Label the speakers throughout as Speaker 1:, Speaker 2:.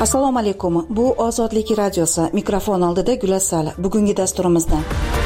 Speaker 1: Assalomu alaykum. Bu Ozodlik radiosi. Mikrofon oldida Gulasal. Bugungi dasturimizda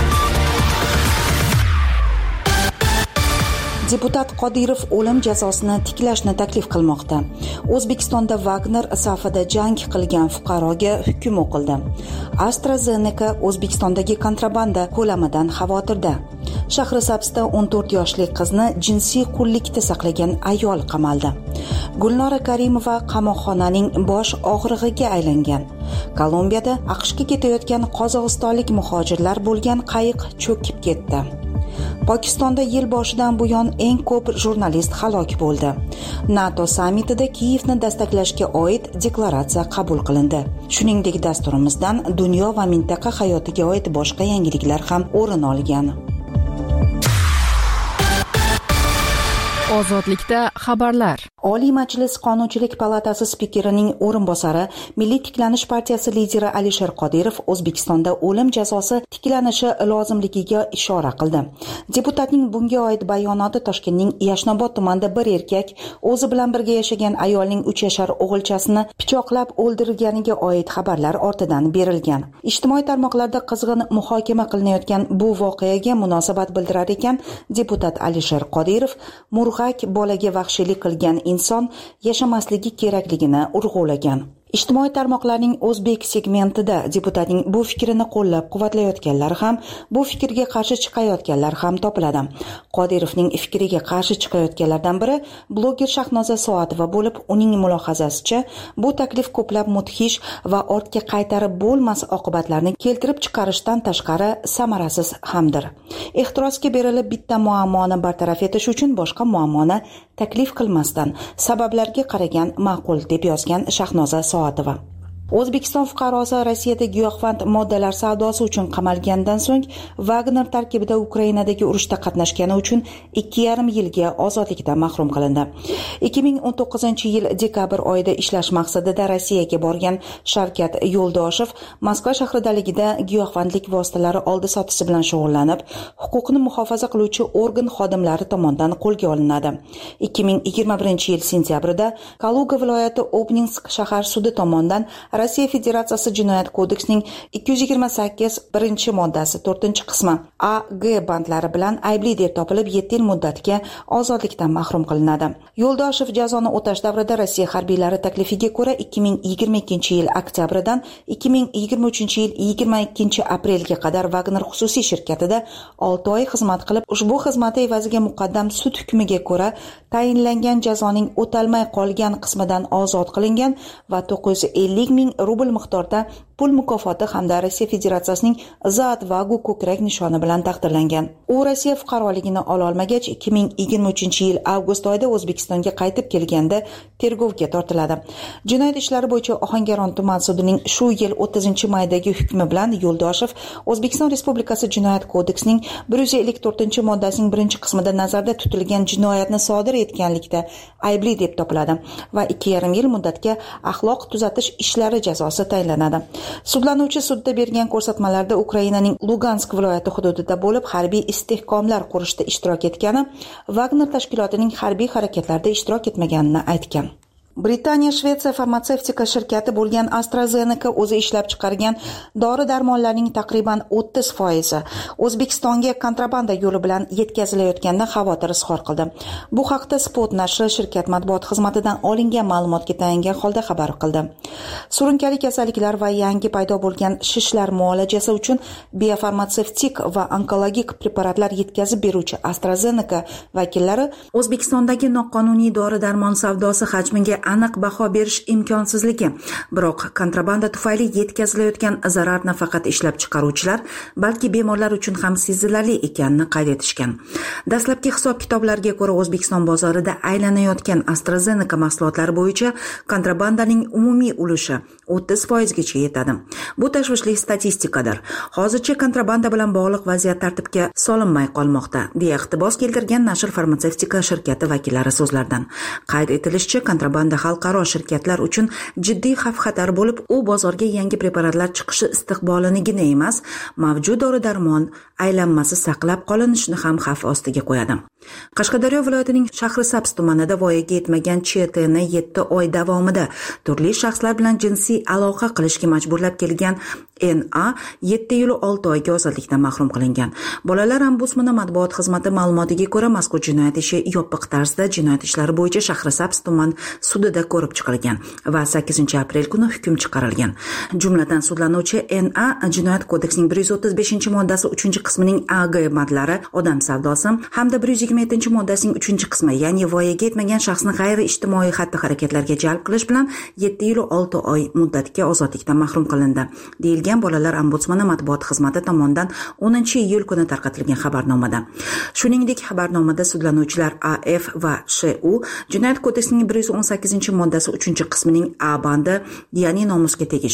Speaker 1: Deputat Qodirov o'lim jazosini tiklashni taklif qilmoqda. O'zbekistonda Wagner safida jang qilgan fuqaroga hukm o'qildi. AstraZeneca O'zbekistondagi kontrabanda ko'lamidan xavotirda. Shahrisabzda 14 yoshli qizni jinsiy qullikda saqlagan ayol qamaldi. Gulnora Karimova qamoqxonaning bosh og'rig'iga aylangan. Kolumbiyada AQShga ketayotgan qozog'istonlik muhojirlar bo'lgan qayiq cho'kib ketdi. Pokistonda yil boshidan buyon eng ko'p jurnalist halok bo'ldi. NATO sammitida Kiyevni dastaklashga oid deklaratsiya qabul qilindi. Shuningdek, dasturimizdan dunyo va mintaqa hayotiga oid boshqa yangiliklar ham o'rin olgan.
Speaker 2: Ozodlikda xabarlar.
Speaker 1: Oliy Majlis Qonunchilik palatasi spikerining o'rinbosari, Milliy tiklanish partiyasi lideri Alisher Qodirov O'zbekistonda o'lim jazosi tiklanishi lozimligiga ishora qildi. Deputatning bunga oid bayonoti Toshkentning Yashnobod tumanida bir erkak o'zi bilan birga yashagan ayolning 3 yashar o'g'ilchasini pichoqlab o'ldirganiga oid xabarlar ortidan berilgan. Ijtimoiy tarmoqlarda qizg'in muhokama qilinayotgan bu voqeaga munosabat bildirar ekan, deputat Alisher Qodirov murg'ak bolaga vahshiylik qilgan inson yashamasligi kerakligini urg'ulagan. Ijtimoiy tarmoqlarning o'zbek segmentida deputatning bu fikrini qo'llab-quvvatlayotganlar ham, bu fikrga qarshi chiqayotganlar ham topiladi. Qodirovning fikriga qarshi chiqayotganlardan biri bloger Shahnoza Soatova bo'lib, uning mulohazasicha, bu taklif ko'plab mudhish va ortga qaytarib bo'lmas oqibatlarni keltirib chiqarishdan tashqari samarasiz hamdir. Ehtirosga berilib bitta muammoni bartaraf etish uchun boshqa muammoni taklif qilmasdan sabablarga qaragan ma'qul, deb yozgan Shahnoza Soatova. O'zbekiston fuqarosi Rossiyada giyohvand moddalar savdosi uchun qamalgandan so'ng Wagner tarkibida Ukrainadagi urushda qatnashgani uchun 2,5 yilga ozodlikdan mahrum qilindi. 2019-yil dekabr oyida ishlash maqsadida Rossiyaga borgan Shavkat Yo'ldoshev Moskva shahridaligida giyohvandlik vositalari oldi-sotisi bilan shug'ullanib, huquqni muhofaza qiluvchi organ xodimlari tomonidan qo'lga olinadi. 2021-yil sentyabrida Kaluga viloyati Obninsk shahar sudi tomonidan Rossiya Federatsiyasi Jinoyat kodeksining 228-moddasi 4-qismi A, G bandlari bilan aybli deb topilib 7 yil muddatga ozodlikdan mahrum qilinadi. Yo'ldoshev jazoni o'tash davrida Rossiya harbiylari taklifiga ko'ra 2022-yil oktyabridan 2023-yil 22-aprelga qadar Wagner xususiy shirkatida 6 oy xizmat qilib, ushbu xizmati evaziga muqaddam sud hukmiga ko'ra tayinlangan jazoning o'talmay qolgan qismidan ozod qilingan va 950 ming rubl miqdorda pul mukofoti hamda Rossiya Federatsiyasining Zat Vagu ko'krak nishoni bilan taqdirlangan. U Rossiya fuqaroligini ola olmagach 2023-yil avgust oyida O'zbekistonga qaytib kelganda tergovga tortiladi. Jinoyat ishlari bo'yicha Ohangaron tuman sudining shu yil 30-maydagi hukmi bilan Yo'ldoshev O'zbekiston Respublikasi Jinoyat kodeksining 154-moddasining 1-qismida nazarda tutilgan jinoyatni sodir etganlikda aybli deb topiladi va 2,5 yil muddatga axloq tuzatish ishlari jazosi tayinlanadi. Sudlanuvchi sudda bergan ko'rsatmalarda Ukrainaning Lugansk viloyati hududida bo'lib harbiy istehkomlar qurishda ishtirok etgani, Wagner tashkilotining harbiy harakatlarda ishtirok etmaganini aytgan. Britaniya Shvetsiya farmatsevtika shirkati bo'lgan AstraZeneca o'zi ishlab chiqargan dori-darmonlarning taqriban 30% O'zbekistonga kontrabanda yo'li bilan yetkazilayotganida xavotir izhor qildi. Bu haqda Spot nashri shirkat matbuot xizmatidan olingan ma'lumotga tayangan holda xabar qildi. Surunkali kasalliklar va yangi paydo bo'lgan shishlar muolajasi uchun biofarmatsevtik va onkologik preparatlar yetkazib beruvchi AstraZeneca vakillari O'zbekistondagi noqonuniy dori-darmon savdosi hajmiga aniq baho berish imkonsizligi, biroq kontrabanda tufayli yetkazilayotgan zarar nafaqat ishlab chiqaruvchilar, balki bemorlar uchun ham sezilarli ekanini qayd etishgan. Dastlabki hisob-kitoblarga ko'ra O'zbekiston bozorida aylanayotgan AstraZeneca mahsulotlari bo'yicha kontrabandaning umumiy ulushi 30% gacha yetadi. Bu tashvishli statistikadir. Hozircha kontrabanda bilan bog'liq vaziyat tartibga solinmay qolmoqda, deya iqtibos keltirgan nashr farmatsevtika shirkati vakillari so'zlaridan. Qayd etilishicha, kontrabanda xalqaro shirkatlar uchun jiddiy xavf-xatar bo'lib, u bozorga yangi preparatlar chiqishi istiqbolinigina emas, mavjud dori-darmon aylanmasi saqlab qolinishini ham xavf ostiga qo'yadi. Qashqadaryo viloyatining Shahrisabz tumanida voyaga yetmagan CTni 7 oy davomida turli shaxslar bilan jinsiy aloqa qilishga majburlab kelgan NA 7 yil 6 oyga ozodlikdan mahrum qilingan. Bolalar ombudsmani matbuot xizmati ma'lumotiga ko'ra, mazkur jinoyat ishi yopiq tarzda jinoyat ishlari bo'yicha Shahrisabz tuman sudida ko'rib chiqilgan va 8-aprel kuni hukm chiqarilgan. Jumladan sudlanuvchi NA Jinoyat kodeksining 135-moddasi 3-qismining AG bandlari odam savdosi hamda 127-moddasining 3-qismi, ya'ni voyaga yetmagan shaxsni g'ayri-ijtimoiy xatti-harakatlarga jalb qilish bilan 7 yil 6 oy muddatga ozodlikdan mahrum qilindi, deyilgan bolalar ombudsmani matbuot xizmati tomonidan 10-iyul kuni tarqatilgan xabarnomada. Shuningdek, xabarnomada sudlanuvchilar AF va SHU Jinoyat kodeksining 118-moddasi 3-qismining A bandi, ya'ni nomusga tegish,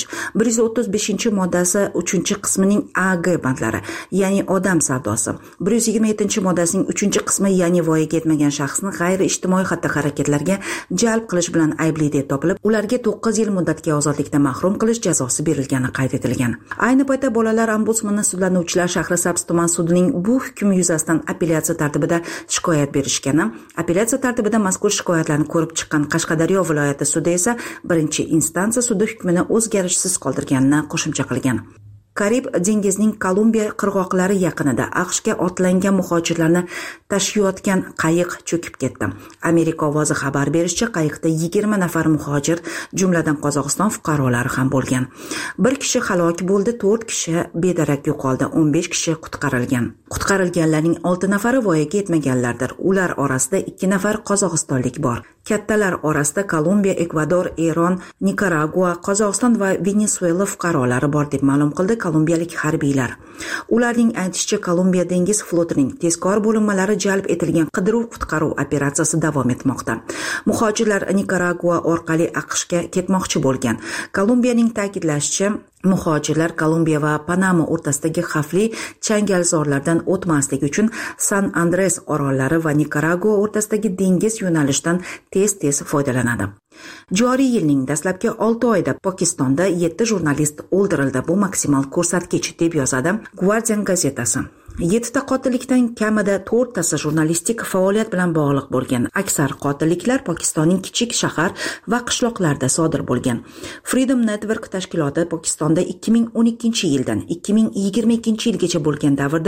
Speaker 1: 135-moddasi 3-qismining AG bandlari, ya'ni odam savdosi, 127-moddasining 3-qismi, ya'ni voyaga yetmagan shaxsni g'ayri-ijtimoiy xatti-harakatlarga jalb qilish bilan aybli deb topilib, ularga 9 yil muddatga ozodlikdan mahrum qilish jazosi berilgani qayd etilgan. Ayni paytda bolalar ombudsmani sudlanuvchilar Shahrisabz tuman sudining bu hukm yuzasidan apellyatsiya tartibida shikoyat berishgani, apellyatsiya tartibida mazkur shikoyatlarni ko'rib chiqqan Qashqadaryo viloyati sudi esa birinchi instansiya sudi hukmini o'zgarishsiz qoldirganini qo'shimcha qilgan. Karib dengizining Kolumbiya qirg'oqlari yaqinida AQShga otlangan muhojirlarni tashiyotgan qayiq cho'kib ketdi. Amerika ovozi xabar berishicha, qayiqda 20 nafar muhojir, jumladan Qozog'iston fuqarolari ham bo'lgan. 1 kishi halok bo'ldi, 4 kishi bedarak yo'qoldi, 15 kishi qutqarilgan. Qutqarilganlarning 6 nafari voyaga yetmaganlardir. Ular orasida 2 nafar qozog'istonlik bor. Kattalar orasida Kolumbiya, Ekvador, Eron, Nikaragua, Qozog'iston va Venesuela fuqarolari bor deb ma'lum qildi kolumbiyalik harbiylar. Ularning aytishicha, Kolumbiya dengiz flotining tezkor bo'linmalari jalb etilgan qidiruv-qutqaruv operatsiyasi davom etmoqda. Muhojirlar Nikaragua orqali AQShga ketmoqchi bo'lgan. Kolumbiyaning ta'kidlashicha, muhojirlar Kolumbiya va Panama o'rtasidagi xavfli changalzorlardan o'tmaslik uchun San Andres orollari va Nikaragua o'rtasidagi dengiz yo'nalishidan tez-tez foydalanadi. Joriy yilning dastlabki 6 oyida Pokistonda 7 jurnalist o'ldirildi. Bu maksimal ko'rsatkich, deb yozadi Guardian gazetasi. 7 ta qotillikdan kamida 4 tasi jurnalistik faoliyat bilan bog'liq bo'lgan. Aksar qotilliklar Pokistonning kichik shahar va qishloqlarida sodir bo'lgan. Freedom Network tashkiloti Pokistonda 2012-yildan 2022-yilgacha bo'lgan davrda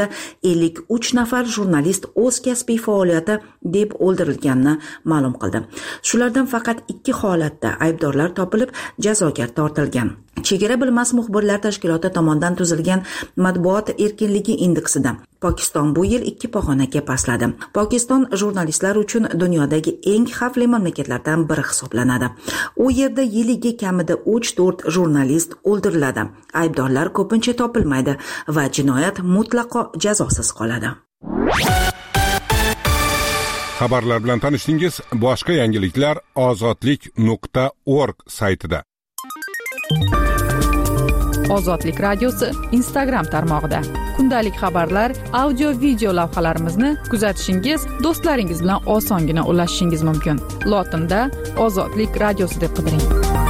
Speaker 1: 53 nafar jurnalist o'z kasbiy faoliyati deb o'ldirilganini ma'lum qildi. Shulardan faqat 2 holatda aybdorlar topilib, jazoga tortilgan. Chegara bilmas muxbirlar tashkiloti tomonidan tuzilgan matbuot erkinligi indeksida Pokiston bu yil 2 pog'onaga pastladi. Pokiston jurnalistlar uchun dunyodagi eng xavfli mamlakatlardan biri hisoblanadi. U yerda yiliga kamida 3-4 jurnalist o'ldiriladi. Aybdorlar ko'pincha topilmaydi va jinoyat mutlaqo jazosiz qoladi.
Speaker 2: Xabarlar bilan tanishdingiz. Boshqa yangiliklar ozodlik.org saytida.
Speaker 3: Ozodlik radiosi Instagram tarmog'ida. Kundalik xabarlar, audio, video lavhalarimizni kuzatishingiz, do'stlaringiz bilan osongina ulashishingiz mumkin. Lotinda Ozodlik radiosi deb qidiring.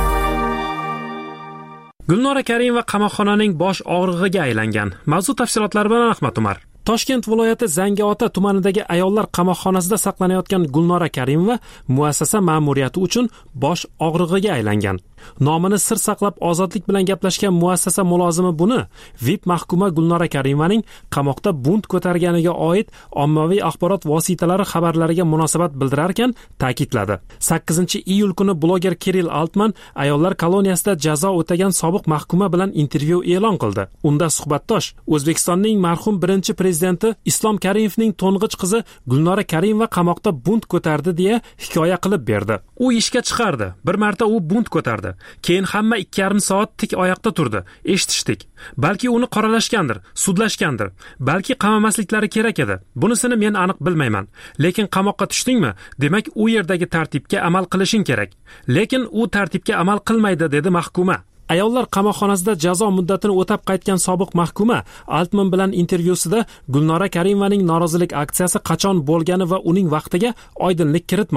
Speaker 4: Gulnora Karimova qamoqxonaning bosh og'rig'iga aylangan. Mavzu tafsilotlari bilan Ahmad Umar. Toshkent viloyati Zangiota tumanidagi ayollar qamoqxonasida saqlanayotgan Gulnora Karimova muassasa ma'muriyati uchun bosh og'rig'iga aylangan. Nomini sir saqlab ozodlik bilan gaplashgan muassasa mulozimi buni VIP mahkuma Gulnora Karimovaning qamoqda bunt ko'targaniga oid ommaviy axborot vositalari xabarlariga munosabat bildirar ekan ta'kidladi. 8-iyul kuni bloger Kirill Altman ayollar koloniyasida jazo o'tagan sobiq mahkuma bilan intervyu e'lon qildi. Unda suhbatdosh O'zbekistonning marhum birinchi prezidenti Islom Karimovning to'ng'ich qizi Gulnora Karimova qamoqda bunt ko'tardi deya hikoya qilib berdi. U ishga chiqardi. Bir marta u bunt ko'tardi. Keyin hamma 2,5 soat tik oyoqda turdi. Eshitishdik. Balki uni qoralashgandir, sudlashgandir. Balki qamamasliklari kerak edi. Bunisini men aniq bilmayman. Lekin qamoqqa tushdingmi? Demak, u yerdagi tartibga amal qilishing kerak. Lekin u tartibga amal qilmaydi, dedi mahkuma. Ayollar qamoqxonasida jazo muddatini o'tab qaytgan sobiq mahkuma Altman bilan intervyusida Gulnora Karimovaning norozilik aksiyasi qachon bo'lgani va uning vaqtiga oydinlik kiritmadi.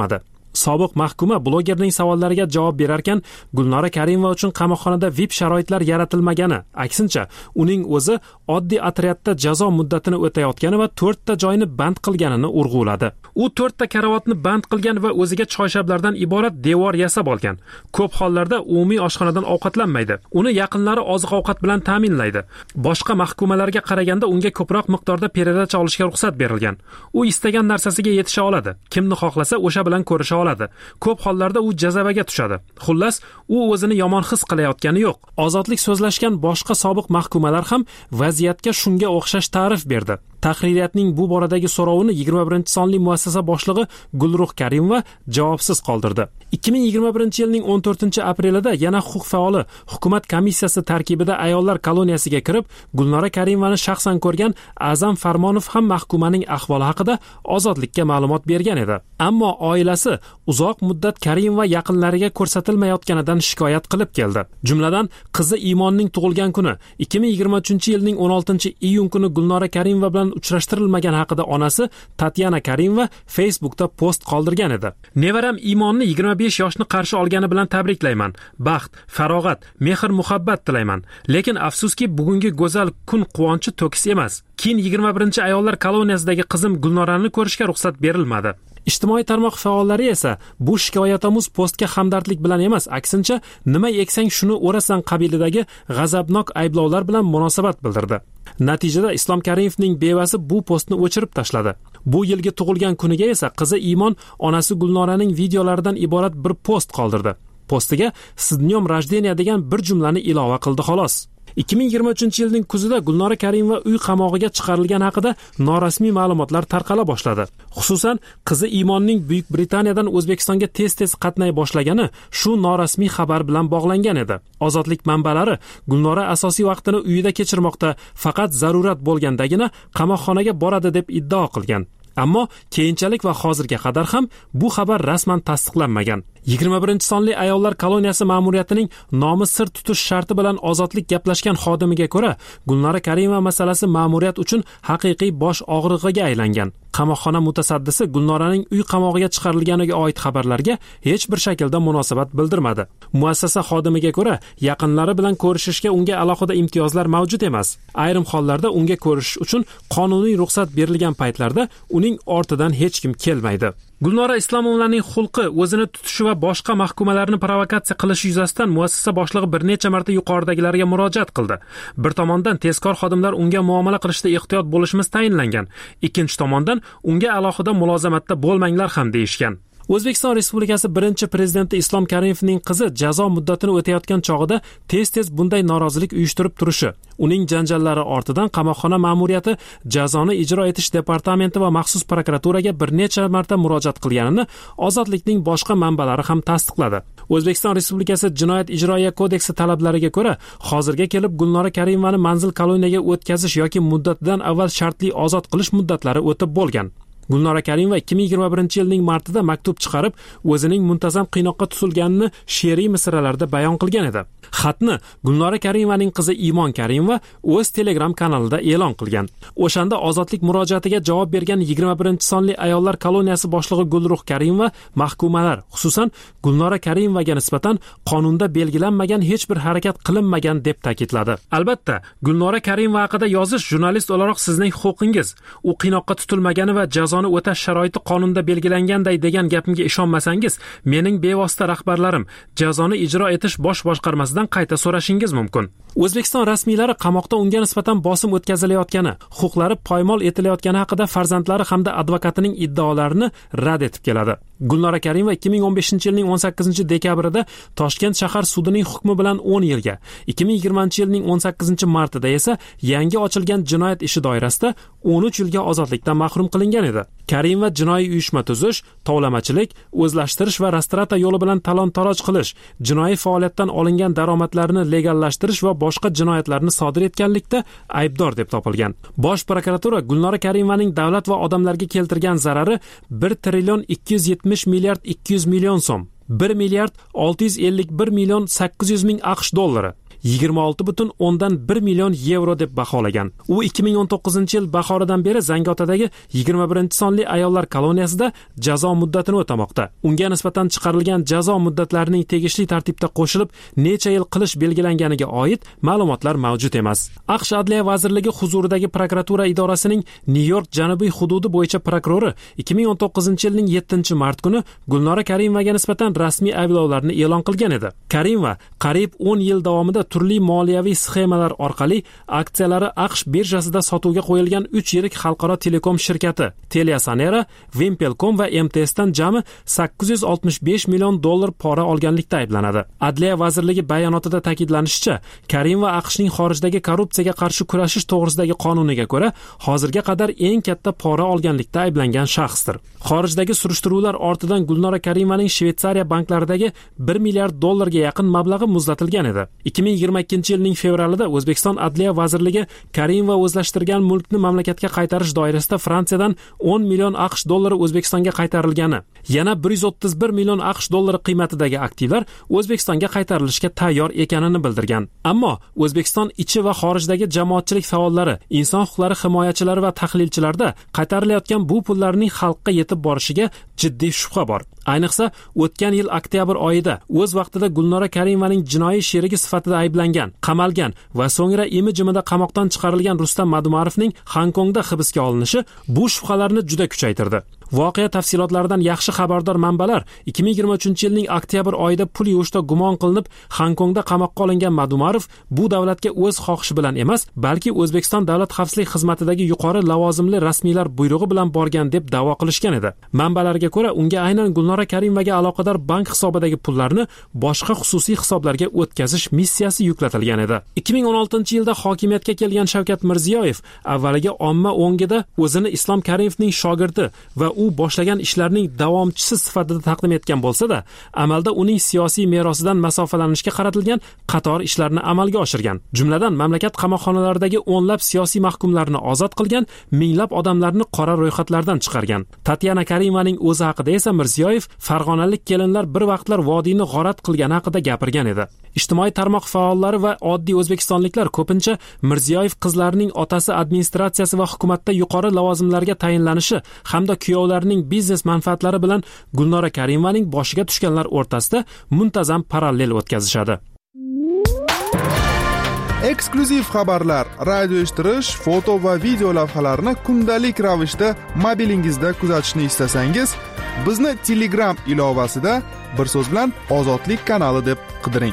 Speaker 4: Sobiq mahkuma blogerning savollariga javob berarkan, Gulnora Karimova uchun qamoqxonada VIP sharoitlar yaratilmagani, aksincha, uning o'zi oddiy otryadda jazo muddatini o'tayotgani va 4 ta joyni band qilganini urg'uladi. U 4 ta karavotni band qilgan va o'ziga choyshablardan iborat devor yasab olgan. Ko'p hollarda umumiy oshxonadan ovqatlanmaydi. Uni yaqinlari oziq-ovqat bilan ta'minlaydi. Boshqa mahkumalarga qaraganda unga ko'proq miqdorda peradacha olishga ruxsat berilgan. U istagan narsasiga yetisha oladi. Kimni xohlasa o'sha bilan ko'risha oladi. Ko'p hollarda u jazabaga tushadi. Xullas, u o'zini yomon his qilayotgani yo'q. Ozodlik so'zlashgan boshqa sobiq mahkumalar ham vaziyatga shunga o'xshash ta'rif berdi. Tahririyatning bu boradagi so'rovini 21-sonli muassasa boshlig'i Gulruh Karimova javobsiz qoldirdi. 2021-yilning 14-aprelida yana huquq faoli hukumat komissiyasi tarkibida ayollar koloniyasiga kirib, Gulnora Karimovani shaxsan ko'rgan Azam Farmonov ham mahkumaning ahvoli haqida ozodlikka ma'lumot bergan edi. Ammo oilasi uzoq muddat Karimova yaqinlariga ko'rsatilmayotganidan shikoyat qilib keldi. Jumladan, qizi Imonning tug'ilgan kuni 2023-yilning 16-iyun kuni Gulnora Karimova bilan uchrashtirilmagan haqida onasi Tatyana Karimova Facebookda post qoldirgan edi. Nevaram Imonni 25 yoshni qarshi olgani bilan tabriklayman. Baxt, farog'at, mehr-muhabbat tilayman. Lekin afsuski bugungi go'zal kun quvonchi to'kis emas. Keyin 21-ayollar koloniyasidagi qizim Gulnorani ko'rishga ruxsat berilmadi. Ijtimoiy tarmoq faollari esa bu shikoyatomuz postga hamdardlik bilan emas, aksincha nima eksang shuni o'rasan qabilidagi g'azabnok ayblovlar bilan munosabat bildirdi. Natijada Islom Karimovning bevasi bu postni o'chirib tashladi. Bu yilgi tug'ilgan kuniga esa qizi Imon onasi Gulnoraning videolaridan iborat bir post qoldirdi. Postiga "S dnyom rajdeniya" degan bir jumlani ilova qildi xolos. 2023-yilning kuzida Gulnora Karimova uy qamog'iga chiqarilgani haqida norasmiy ma'lumotlar tarqala boshladi. Xususan, qizi Imonning Buyuk Britaniyadan O'zbekistonga tez-tez qatnay boshlagani shu norasmiy xabar bilan bog'langan edi. Ozodlik manbalari Gulnora asosiy vaqtini uyida kechirmoqda, faqat zarurat bo'lgandagina qamoqxonaga boradi deb iddao qilgan. Ammo keyinchalik va hozirga qadar ham bu xabar rasman tasdiqlanmagan. 21-sonli ayollar koloniyasi ma'muriyatining nomi sir tutish sharti bilan ozodlik gaplashgan xodimiga ko'ra, Gulnora Karimova masalasi ma'muriyat uchun haqiqiy bosh og'rig'iga aylangan. Qamoqxona mutasaddisi Gulnoraning uy qamog'iga chiqarilganiga oid xabarlarga hech bir shaklda munosabat bildirmadi. Muassasa xodimiga ko'ra, yaqinlari bilan ko'rishishga unga alohida imtiyozlar mavjud emas. Ayrim hollarda unga ko'rishish uchun qonuniy ruxsat berilgan paytlarda uning ortidan hech kim kelmaydi. Gulnora Islomovlarning xulqi, o'zini tutishi va boshqa mahkumalarni provokatsiya qilishi yuzasidan muassasa boshlig'i bir necha marta yuqoridagilarga murojaat qildi. Bir tomondan tezkor xodimlar unga muomala qilishda ehtiyot bo'lishimiz tayinlangan. Ikkinchi tomondan unga alohida mulozamatda bo'lmanglar ham deyishgan. O'zbekiston Respublikasi birinchi prezidenti Islom Karimovning qizi jazo muddatini o'tayotgan chog'ida tez-tez bunday norozilik uyushtirib turishi, uning janjallari ortidan qamoqxona ma'muriyati jazoni ijro etish departamenti va maxsus prokuraturaga bir necha marta murojaat qilganini Ozodlikning boshqa manbalari ham tasdiqladi. O'zbekiston Respublikasi Jinoyat ijroiya kodeksi talablariga ko'ra, hozirga kelib Gulnora Karimovani manzil koloniyaga o'tkazish yoki muddatidan avval shartli ozod qilish muddatlari o'tib bo'lgan. Gulnora Karimova 2021-yilning martida maktub chiqarib, o'zining muntazam qiynoqqa tutilganini she'riy misralarda bayon qilgan edi. Xatni Gulnora Karimovaning qizi Imon Karimova o'z Telegram kanalida e'lon qilgan. O'shanda ozodlik murojaatiga javob bergan 21-sonli ayollar koloniyasi boshlig'i Gulruh Karimova mahkumalar, xususan Gulnora Karimovaga nisbatan qonunda belgilanmagan hech bir harakat qilinmagan deb ta'kidladi. Albatta, Gulnora Karimova haqida yozish jurnalist o'laroq sizning huquqingiz. U qiynoqqa tutilmagani va jazoni o'tash sharoiti qonunda belgilanganday degan gapimga ishonmasangiz, mening bevosita rahbarlarim jazoni ijro etish bosh boshqarmasidan qayta so'rashingiz mumkin. O'zbekiston rasmiylari qamoqda unga nisbatan bosim o'tkazilayotgani, huquqlari poymol etilayotgani haqida farzandlari hamda advokatining iddaolarini rad etib keladi. Gulnora Karimova 2015-yilning 18-dekabrida Toshkent shahar sudining hukmi bilan 10 yilga, 2020-yilning 18-martida esa yangi ochilgan jinoyat ishi doirasida 13 yilga ozodlikdan mahrum qilingan edi. Karimova jinoiy uyushma tuzish, tovlamachilik, o'zlashtirish va rastrata yo'li bilan talon-taroj qilish, jinoiy faoliyatdan olingan daromadlarni legallashtirish va boshqa jinoyatlarni sodir etganlikda aybdor deb topilgan. Bosh prokuratura Gulnora Karimovaning davlat va odamlarga keltirgan zarari 1 trillion 270 milliard 200 million so'm, 1 milliard 651 million 800 ming AQSh dollari. 26,1 million yevro deb baholagan. U 2019-yil bahoridan beri Zangiotadagi 21-sonli ayollar koloniyasida jazo muddatini o'tamoqda. Unga nisbatan chiqarilgan jazo muddatlarining tegishli tartibda qo'shilib necha yil qilish belgilanganiga oid ma'lumotlar mavjud emas. AQSh Adliya vazirligi huzuridagi prokuratura idorasining Nyu-York janubiy hududi bo'yicha prokurori 2019-yilning 7-mart kuni Gulnora Karimovaga nisbatan rasmiy ayblovlarni e'lon qilgan edi. Karimova qariyb 10 yil davomida turli moliyaviy sxemalar orqali aksiyalari AQSh birjasida sotuvga qo'yilgan 3 yirik xalqaro telekom shirkati TeliaSonera, Wimpelcom va MTS dan jami 865 million dollar pora olganlikda ayblanadi. Adliya vazirligi bayonotida ta'kidlanishicha, Karimova AQShning xorijdagi korrupsiyaga qarshi kurashish to'g'risidagi qonuniga ko'ra hozirga qadar eng katta pora olganlikda ayblangan shaxsdir. Xorijdagi surishtiruvlar ortidan Gulnora Karimovaning Shveysariya banklaridagi 1 milliard dollarga yaqin mablag'i muzlatilgan edi. 2022-yilning fevralida O'zbekiston Adliya vazirligi Karimova o'zlashtirgan mulkni mamlakatga qaytarish doirasida Fransiyadan 10 million AQSh dollari O'zbekistonga qaytarilgani, yana 131 million AQSh dollari qiymatidagi aktivlar O'zbekistonga qaytarilishga tayyor ekanini bildirgan. Ammo O'zbekiston ichi va xorijdagi jamoatchilik faollari, inson huquqlari himoyachilari va tahlilchilarda qaytarilayotgan bu pullarning xalqqa yetib borishiga jiddiy shubha bor. Ayniqsa, o'tgan yil oktyabr oyida o'z vaqtida Gulnora Karimovaning jinoiy sherigi sifatida ayblangan, qamalgan va so'ngra imi-jimida qamoqdan chiqarilgan Rustam Madumarovning Hongkongda hibsga olinishi bu shubhalarni juda kuchaytirdi. Voqea tafsilotlaridan yaxshi xabardor manbalar 2023-yilning oktyabr oyida pul yuvishda gumon qilinib Hongkongda qamoqqa olingan Madumarov bu davlatga o'z xohishi bilan emas, balki O'zbekiston Davlat xavfsizlik xizmatidagi yuqori lavozimli rasmiylar buyrug'i bilan borgan deb da'vo qilishgan edi. Manbalarga ko'ra, unga aynan Gulnora Karimovaga aloqador bank hisobidagi pullarni boshqa xususiy hisoblarga o'tkazish missiyasi yuklatilgan edi. 2016-yilda hokimiyatga kelgan Shavkat Mirziyoyev avvaliga omma o'ngida o'zini Islom Karimovning shogirdi va u boshlagan ishlarning davomchisi sifatida taqdim etgan bo'lsa-da, amalda uning siyosiy merosidan masofalanishga qaratilgan qator ishlarni amalga oshirgan. Jumladan, mamlakat qamoqxonalaridagi o'nlab siyosiy mahkumlarni ozod qilgan, minglab odamlarni qora ro'yxatlardan chiqargan. Tatyana Karimovaning o'zi haqida esa Mirziyoyev farg'onalik kelinlar bir vaqtlar vodiyni g'orat qilgani haqida gapirgan edi. Ijtimoiy tarmoq faollari va oddiy o'zbekistonliklar ko'pincha Mirziyoyev qizlarining otasi administratsiyasi va hukumatda yuqori lavozimlarga tayinlanishi hamda kuyovlarining biznes manfaatlari bilan Gulnora Karimovaning boshiga tushganlar o'rtasida muntazam parallel o'tkazishadi.
Speaker 5: Eksklyuziv xabarlar, radio eshittirish, foto va video lavhalarni kundalik ravishda mobilingizda kuzatishni istasangiz, bizni Telegram ilovasida bir so'z bilan Ozodlik kanali deb qidiring.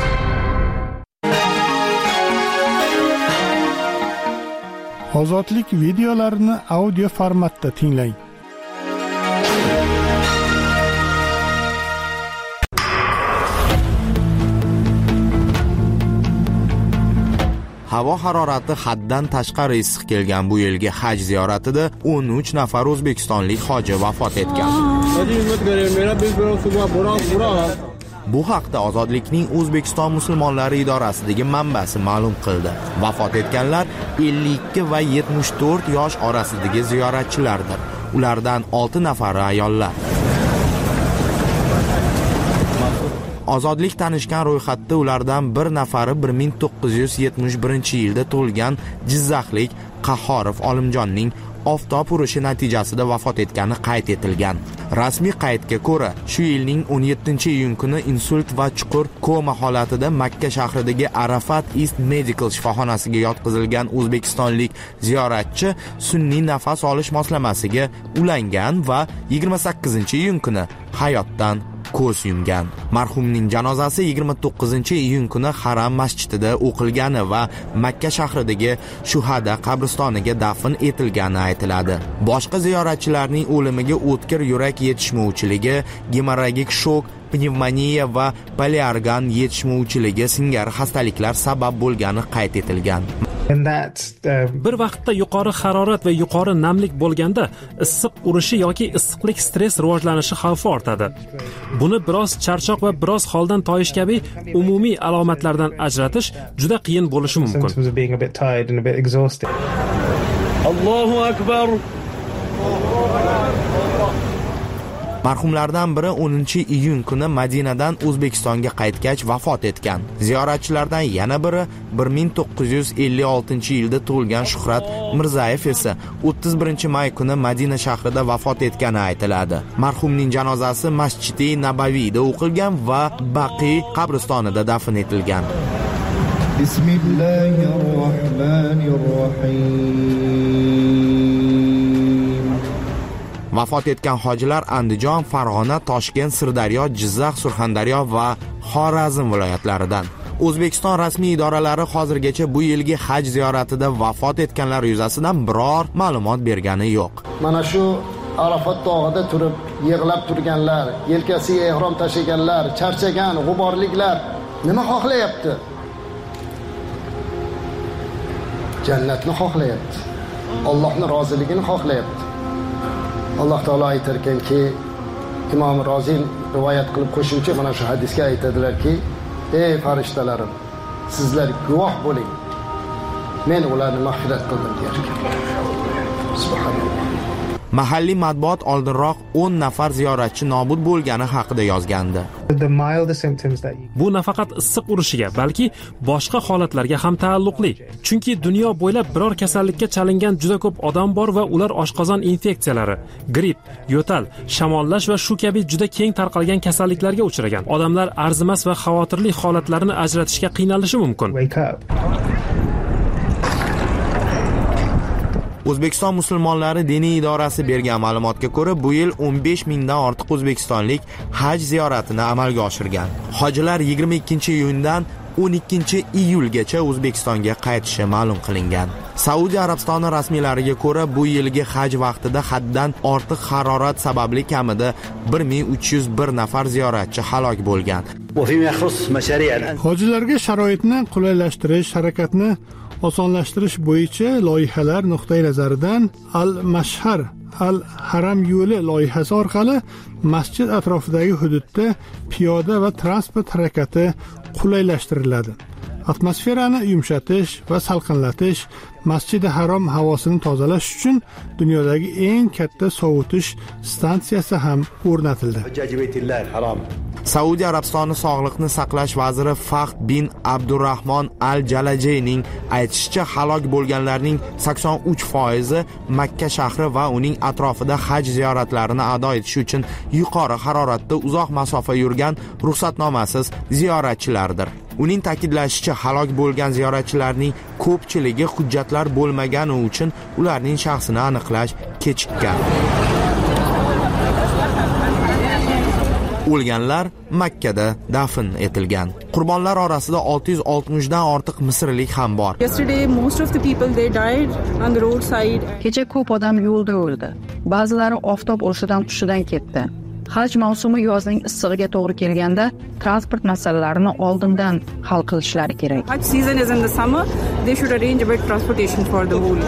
Speaker 6: Ozodlik videolarini audio formatda tinglang.
Speaker 7: Havo harorati haddan tashqari issiq kelgan bu yilgi haj ziyoratida 13 nafar o'zbekistonlik hoji vafot etgan. Bu haqda Ozodlikning O'zbekiston musulmonlari idorasidagi manbasi ma'lum qildi. Vafot etganlar 52 va 74 yosh orasidagi ziyoratchilardir. Ulardan 6 nafari ayollar. Ozodlik tanishgan ro'yxatda ulardan bir nafari 1971-yilda tug'ilgan Jizzaxlik Qahhorov Olimjonning oftob urishi natijasida vafot etgani qayd etilgan. Rasmiy qaydga ko'ra, shu yilning 17-iyun kuni insult va chuqur koma holatida Makka shahridagi Arafat East Medical shifoxonasiga yotqizilgan o'zbekistonlik ziyoratchi sun'iy nafas olish moslamasiga ulangan va 28-iyun kuni hayotdan ko'z yumgan. Marhumning janozasi 29-iyun kuni Haram masjidida o'qilgani va Makka shahridagi Shuhada qabristoniga dafn etilgani aytiladi. Boshqa ziyoratchilarning o'limiga o'tkir yurak yetishmovchiligi, gemorragik shok, pnevmoniya va poliorgan yetishmovchiligi singari xastaliklar sabab bo'lgani qayd etilgan.
Speaker 4: Bir vaqtda yuqori harorat va yuqori namlik bo'lganda issiq urishi yoki issiqlik stress rivojlanishi xavfi ortadi. Buni biroz charchoq va biroz holdan toyish kabi umumiy alomatlardan ajratish juda qiyin bo'lishi mumkin.
Speaker 8: Allohu akbar.
Speaker 7: Marhumlardan biri 10-iyun kuni Madinadan O'zbekistonga qaytgach vafot etgan. Ziyoratchilardan yana biri 1956-yilda tug'ilgan Shuhrat Mirzayev esa 31-may kuni Madina shahrida vafot etgani aytiladi. Marhumning janozasi Masjid-i Nabaviyda o'qilgan va Baqiy qabristonida dafn etilgan. Bismillahirrohmanirrohim. Vafot etgan hojilar Andijon, Farg'ona, Toshkent, Sirdaryo, Jizzax, Surxondaryo va Xorazm viloyatlaridan. O'zbekiston rasmiy idoralari hozirgacha bu yilgi haj ziyoratida vafot etganlar yuzasidan biror ma'lumot bergani yo'q.
Speaker 8: Mana shu Arafat tog'ida turib yig'lab turganlar, yelkasiga ehrom tashiganlar, charchagan g'uborliklar nima xohlayapti? Jannatni xohlayapti. Allohning roziligini xohlayapti. Alloh taolo aytarkanki, Imom Roziy rivoyat qilib qo'shimcha mana shu hadisga aytadilarki, ey farishtalarim, sizlar guvoh bo'ling. Men ularni mag'firat qildim derkan. Subhanalloh.
Speaker 7: Mahalliy matbuot oldinroq 10 nafar ziyoratchi nobud bo'lgani haqida yozgandi.
Speaker 4: Bu nafaqat issiq urishiga, balki boshqa holatlarga ham taalluqli. Chunki dunyo bo'ylab biror kasallikka chalingan juda ko'p odam bor va ular oshqozon infeksiyalari, gripp, yo'tal, shamollash va shu kabi juda keng tarqalgan kasalliklarga uchragan. Odamlar arzimas va xavotirli holatlarni ajratishga qiynalishi mumkin.
Speaker 7: O'zbekiston musulmonlari diniy idorasi bergan ma'lumotga ko'ra, bu yil 15 mingdan ortiq o'zbekistonlik haj ziyoratini amalga oshirgan. Hojilar 22-iyundan 12-iyulgacha O'zbekistonga qaytishi ma'lum qilingan. Saudiya Arabistoni rasmiylariga ko'ra, bu yilgi haj vaqtida haddan ortiq harorat sababli kamida 1301 nafar ziyoratchi halok bo'lgan.
Speaker 6: Hojilarga sharoitni qulaylashtirish, harakatni osonlashtirish bo'yicha loyihalar nuqtai nazaridan Al-Mashhar Al-Haram yo'li loyihasi orqali masjid atrofidagi hududda piyoda va transport harakati qulaylashtiriladi. Atmosferani yumshatish va salqinlatish, Masjid-i Harom havosini tozalash uchun dunyodagi eng katta sovutish stansiyasi ham o'rnatildi.
Speaker 7: Saudiya Arabistoni sog'liqni saqlash vaziri Fahd bin Abdurrahmon Al-Jalajeyning aytishicha, halok bo'lganlarning 83% Makka shahri va uning atrofida haj ziyoratlarini ado etish uchun yuqori haroratda uzoq masofa yurgan ruxsatnomasiz ziyoratchilardir. Uning ta'kidlashicha, halok bo'lgan ziyoratchilarning ko'pchiligi hujjatlar bo'lmagani uchun ularning shaxsini aniqlash kechikkan. O'lganlar Makkada dafn etilgan. Qurbonlar orasida 660 dan ortiq misrlik ham bor.
Speaker 9: Kecha ko'p odam yo'lda o'ldi. Ba'zilari oftob urishidan tushidan ketdi. Haj mavsumi yozning issig'iga to'g'ri kelganda transport masalalarini oldindan hal qilishlari kerak.
Speaker 10: Haj season is in the summer, they should arrange a bit transportation for the whole.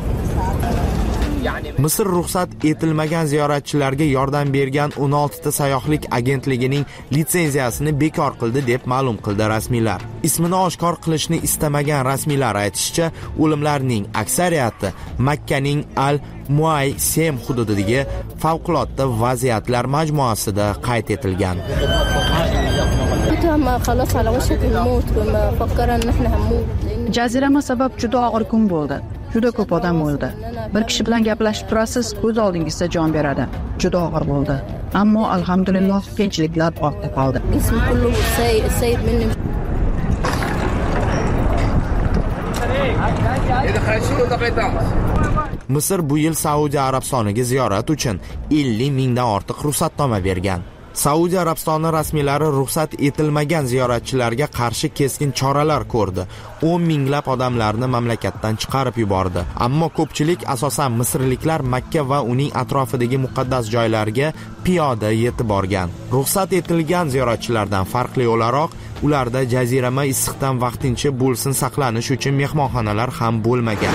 Speaker 7: Misr ruxsat etilmagan ziyoratchilarga yordam bergan 16 ta sayyohlik agentligining litsenziyasini bekor qildi deb ma'lum qildi rasmiylar. Ismini oshkor qilishni istamagan rasmiylar aytishicha, o'limlarning aksariyati Makkaning Al-Muaysem hududidagi favqulodda vaziyatlar majmuasida qayd etilgan.
Speaker 9: Jazirama sabab juda og'ir kun bo'ldi. Juda ko'p odam o'ldi. Bir kishi bilan gaplashib turasiz, ko'z oldingizda jon beradi. Juda og'ir bo'ldi. Ammo alhamdulillah qiyinchiliklar ortda qoldi.
Speaker 7: Misr bu yil Saudiya Arabistoniga ziyorat uchun 50 mingdan ortiq ruxsatnoma bergan. Saudiya Arabistoni rasmiylari ruxsat etilmagan ziyoratchilarga qarshi keskin choralar ko'rdi. 10 minglab odamlarni mamlakatdan chiqarib yubordi. Ammo ko'pchilik, asosan misrliklar, Makka va uning atrofidagi muqaddas joylarga piyoda yetib borgan. Ruxsat etilgan ziyoratchilardan farqli o'laroq, ularda jazirama issiqdan vaqtincha bo'lsin saqlanish uchun mehmonxonalar ham bo'lmagan.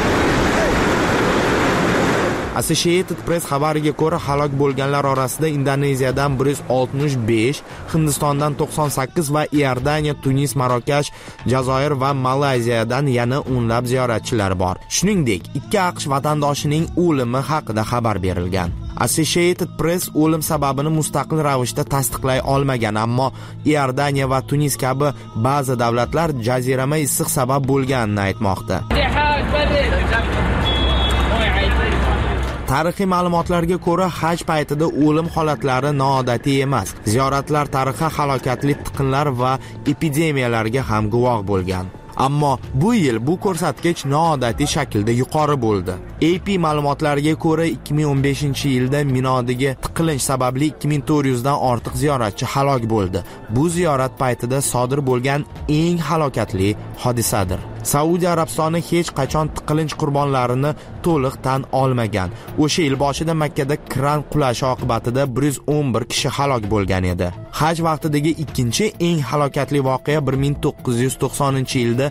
Speaker 7: Associated Press xabariga ko'ra, halok bo'lganlar orasida Indoneziyadan 165, Hindistondan 98 va Iordaniya, Tunis, Marokash, Jazoir va Malayziyadan yana o'nlab ziyoratchilar bor. Shuningdek, 2 AQSh vatandoshining o'limi haqida xabar berilgan. Associated Press o'lim sababini mustaqil ravishda tasdiqlay olmagan, ammo Iordaniya va Tunis kabi ba'zi davlatlar jazirama issiq sabab bo'lganini aytmoqda. Tarixiy ma'lumotlarga ko'ra, haj paytida o'lim holatlari noodatiy emas. Ziyoratlar tarixi halokatli tiqinlar va epidemiyalarga ham guvoh bo'lgan. Ammo bu yil bu ko'rsatkich noodatiy shaklda yuqori bo'ldi. AP ma'lumotlariga ko'ra 2015-yilda Minodagi tiqilinch sababli 2400 dan ortiq ziyoratchi halok bo'ldi. Bu ziyorat paytida sodir bo'lgan eng halokatli hodisadir. Saudiya Arabistoni hech qachon tiqilinch qurbonlarini to'liq tan olmagan. O'sha yil boshida Makkada kran qulashi oqibatida 111 kishi halok bo'lgan edi. Haj vaqtidagi ikkinchi eng halokatli voqea 1990-yilda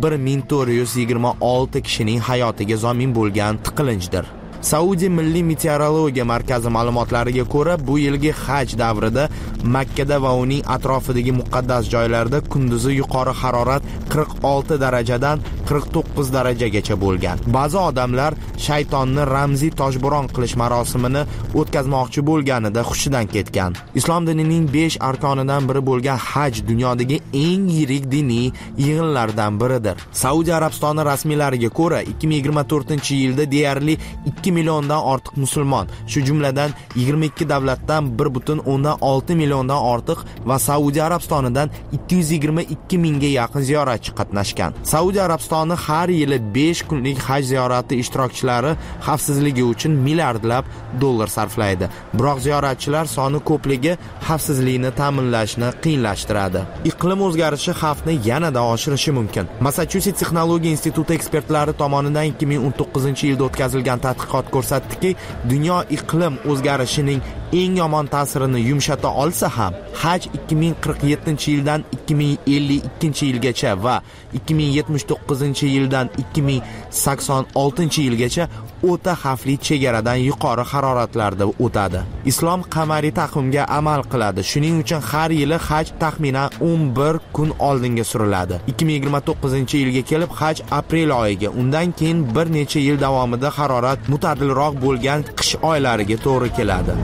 Speaker 7: 1426 kishining hayotiga zomin bo'lgan tiqilinchdir. Saudiya Milliy meteorologiya markazi ma'lumotlariga ko'ra, bu yilgi haj davrida Makkada va uning atrofidagi muqaddas joylarda kunduzi yuqori harorat 46 darajadan 49 darajagacha bo'lgan. Ba'zi odamlar shaytonni ramziy toshbo'ron qilish marosimini o'tkazmoqchi bo'lganida hushidan ketgan. Islom dinining 5 arkonidan biri bo'lgan haj dunyodagi eng yirik diniy yig'inlardan biridir. Saudiya Arabistoni rasmiylariga ko'ra, 2024-yilda deyarli 2 milliondan ortiq musulmon, shu jumladan 22 davlatdan 1.6 milliondan ortiq va Saudiya Arabistonidan 222 mingga yaqin ziyoratchi qatnashgan. Saudiya Arabistoni har yili 5 kunlik haj ziyorati ishtirokchilari xavfsizligi uchun milliardlab dollar sarflaydi. Biroq ziyoratchilar soni ko'pligi xavfsizlikni ta'minlashni qiyinlashtiradi. Iqlim o'zgarishi xavfni yanada oshirishi mumkin. Massachusetts Texnologiya instituti ekspertlari tomonidan 2019-yilda o'tkazilgan tadqiqot ko'rsatdiki, dunyo iqlim o'zgarishining eng yomon ta'sirini yumshata olsa ham, haj 2047-yildan 2052-yilgacha va 2079-yildan 2086-yilgacha o'ta xavfli chegaradan yuqori haroratlarda o'tadi. Islom qamariy taqvimga amal qiladi. Shuning uchun har yili haj taxminan 11 kun oldinga suriladi. 2029-yilga kelib haj aprel oyiga, undan keyin bir necha yil davomida harorat mutadilroq bo'lgan qish oylariga to'g'ri keladi.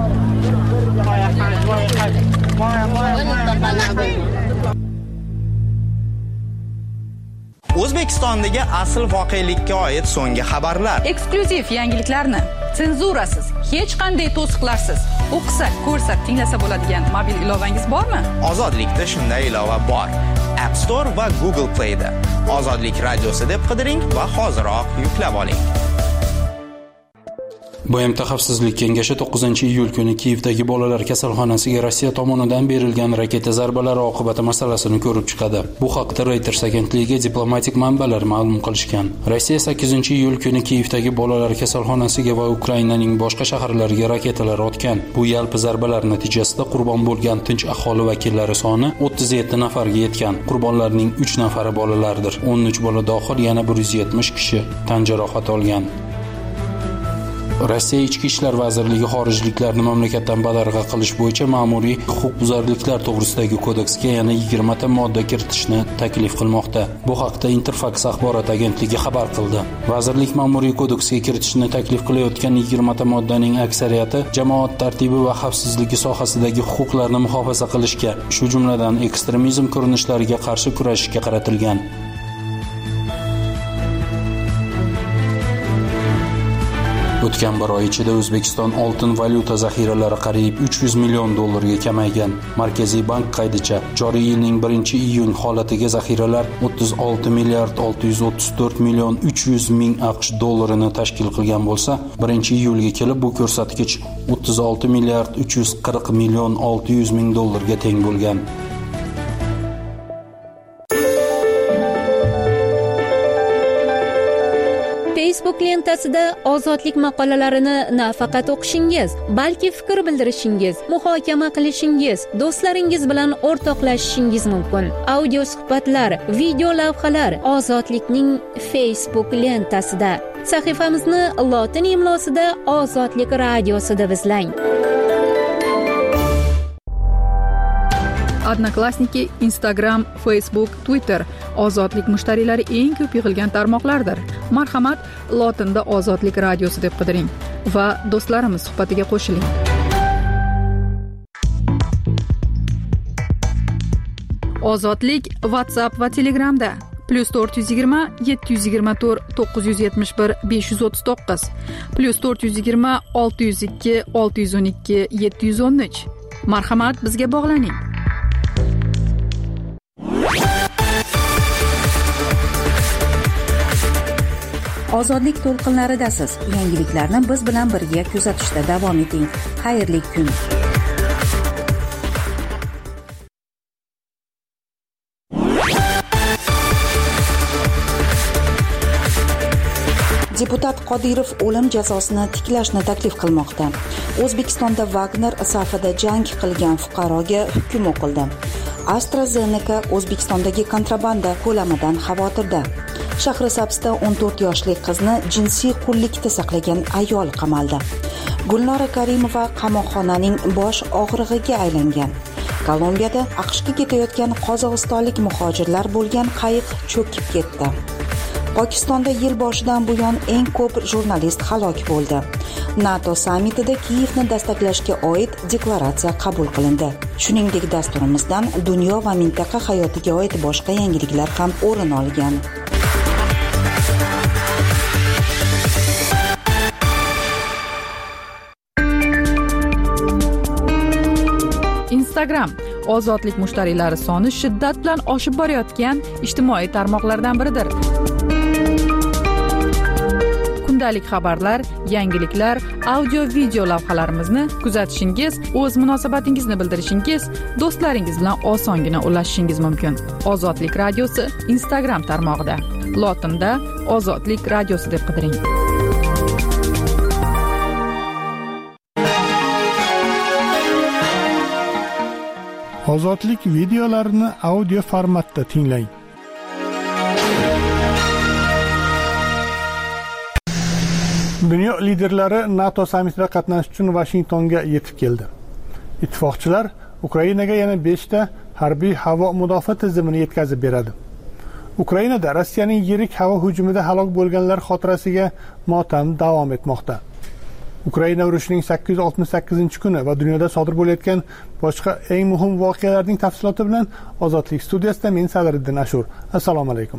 Speaker 11: O'zbekistondagi asl voqelikka oid so'nggi xabarlar.
Speaker 3: Eksklyuziv yangiliklarni senzurasiz, hech qanday to'siqlarsiz o'qisa, ko'rsa, tinglasa bo'ladigan mobil ilovangiz bormi?
Speaker 11: Ozodlikda shunday ilova bor. App Store va Google Play da. Ozodlik radiosi deb qidiring va hoziroq yuklab oling.
Speaker 12: BMT Xavfsizlik kengashi 9-iyul kuni Kiyevdagi bolalar kasalxonasiga Rossiya tomonidan berilgan raketa zarbalari oqibati masalasini ko'rib chiqadi. Bu haqda Reuters agentligiga diplomatik manbalar ma'lum qilishgan. Rossiya 8-iyul kuni Kiyevdagi bolalar kasalxonasiga va Ukrainaning boshqa shaharlariga raketalar otgan. Bu yalpi zarbalar natijasida qurbon bo'lgan tinch aholi vakillari soni 37 nafarga yetgan. Qurbonlarning 3 nafari bolalardir. 13 bola dohil yana 170 kishi tan jarohati olgan. Rossiya Ichki ishlar vazirligi xorijliklarni mamlakatdan badarg'a qilish bo'yicha ma'muriy huquqbuzarliklar to'g'risidagi kodeksga yana 20 ta modda kiritishni taklif qilmoqda. Bu haqda Interfax axborot agentligi xabar qildi. Vazirlik ma'muriy kodeksga kiritishni taklif qilayotgan 20 ta moddaning aksariyati jamoat tartibi va xavfsizligi sohasidagi huquqlarni muhofaza qilishga, shu jumladan ekstremizm ko'rinishlariga qarshi kurashishga qaratilgan. O'tgan bir oy ichida O'zbekiston oltin valyuta zaxiralari qariyb 300 million dollarga kamaygan. Markaziy bank qaydicha, joriy yilning 1-iyun holatiga zaxiralar 36 milliard 634 million 300 ming AQSh dollarini tashkil qilgan bo'lsa, 1-iyulga kelib bu ko'rsatkich 36 milliard 340 million 600 ming dollarga teng bo'lgan.
Speaker 13: Facebook lentasida ozodlik maqolalarini nafaqat o'qishingiz, balki fikr bildirishingiz, muhokama qilishingiz, do'stlaringiz bilan o'rtoqlashishingiz mumkin. Audio suhbatlar, video lavhalar Ozodlikning Facebook lentasida. Sahifamizni lotin imlosida Ozodlik radiosi deb izlang.
Speaker 3: Odnoklassniki, Instagram, Facebook, Twitter Ozodlik mushtariylari eng ko'p yig'ilgan tarmoqlardir. Marhamat, lotinda Ozodlik radiosi deb qidiring va do'stlarimiz suhbatiga qo'shiling. Ozodlik WhatsApp va Telegramda +420 724 971 539 +420 602 612 713. Marhamat, bizga bog'laning.
Speaker 1: Ozodlik to'lqinlaridasiz. Yangiliklarni biz bilan birga kuzatishda davom eting. Xayrli kun. Deputat Qodirov o'lim jazosini tiklashni taklif qilmoqda. O'zbekistonda Wagner safida jang qilgan fuqaroga hukm o'qildi. AstraZeneca O'zbekistondagi kontrabanda ko'lamidan xavotirda. Shahrisabzda 14 yoshli qizni jinsiy qullikda saqlagan ayol qamaldi. Gulnora Karimova qamoqxonaning bosh og'rig'iga aylangan. Kolumbiyada AQShga ketayotgan qozog'istonlik muhojirlar bo'lgan qayiq cho'kib ketdi. Pokistonda yil boshidan buyon eng ko'p jurnalist halok bo'ldi. NATO sammitida Kiyevni dastaklashga oid deklaratsiya qabul qilindi. Shuningdek, dasturimizdan dunyo va mintaqa hayotiga oid boshqa yangiliklar ham o'rin olgan.
Speaker 3: Instagram ozodlik mushtariylari soni shiddat bilan oshib borayotgan ijtimoiy tarmoqlardan biridir. Kundalik xabarlar, yangiliklar, audio-video lavhalarimizni kuzatishingiz, o'z munosabatingizni bildirishingiz, do'stlaringiz bilan osongina ulashishingiz mumkin. Ozodlik radiosi Instagram tarmog'ida. Lotinda Ozodlik radiosi deb qidiring.
Speaker 6: Ozodlik videolarini audio formatda tinglang. Dunyo liderlari NATO sammitida qatnashish uchun Vashingtonga yetib keldi. Ittifoqchilar Ukrainaga yana 5 ta harbiy havo mudofaa tizimini yetkazib beradi. Ukrainada Rossiyaning yirik havo hujumida halok bo'lganlar xotirasiga motam davom etmoqda. Ukraina urushining 868-kuni va dunyoda sodir bo'layotgan boshqa eng muhim voqealarning tafsiloti bilan Ozodlik studiyasida men Sadriddin Ashur. Assalomu alaykum.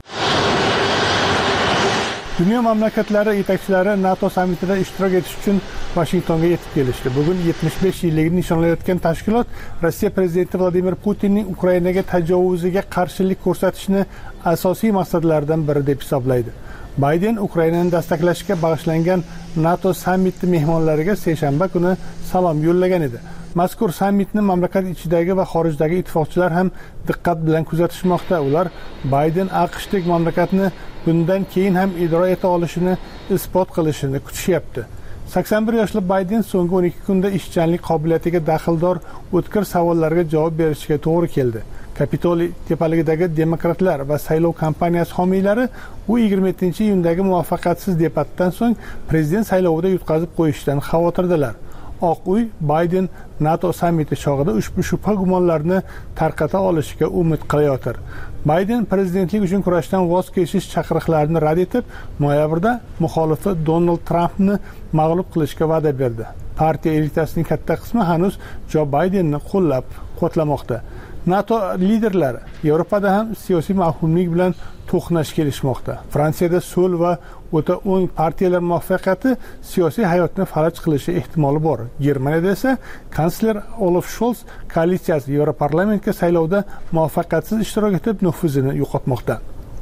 Speaker 6: Dunyo mamlakatlari yetakchilari NATO sammitida ishtirok etish uchun Vashingtonga yetib kelishdi. Bugun 75 yilligini nishonlayotgan tashkilot Rossiya prezidenti Vladimir Putinning Ukrainaga tajovuziga qarshilik ko'rsatishni asosiy maqsadlaridan biri deb hisoblaydi. Bayden Ukrainani dastaklashga bag'ishlangan NATO sammiti mehmonlariga seshanba kuni salom yo'llagan edi. Mazkur sammitni mamlakat ichidagi va xorijdagi ittifoqchilar ham diqqat bilan kuzatishmoqda. Ular Bayden AQShdek mamlakatni bundan keyin ham idora eta olishini isbot qilishini kutishyapti. 81 yoshli Bayden so'nggi 12 kunda ishchanlik qobiliyatiga daxldor o'tkir savollarga javob berishiga to'g'ri keldi. Kapitoliy tepaligidagi demokratlar va saylov kampaniyasi homiylari u 27-iyundagi muvaffaqiyatsiz debatdan so'ng prezident saylovida yutqazib qo'yishdan xavotirdalar. Oq uy Bayden NATO sammiti chog'ida ushbu shubha gumonlarni tarqata olishiga umid qilayotir. Bayden prezidentlik uchun kurashdan voz kechish chaqiriqlarini rad etib, noyabrda muxolifi Donald Trampni mag'lub qilishga va'da berdi. Partiya elitasining katta qismi hanuz Jo Baydenni qo'llab-quvvatlamoqda. NATO liderlari Yevropada ham siyosiy mavhumlik bilan to'qnash kelishmoqda. Fransiyada so'l va o'ta o'ng partiyalar muvaffaqiyati siyosiy hayotni falaj qilishi ehtimoli bor. Germaniyada esa kansler Olaf Scholz koalitsiyasi Yevroparlamentga saylovda muvaffaqiyatsiz ishtirok etib nufuzini yo'qotmoqda.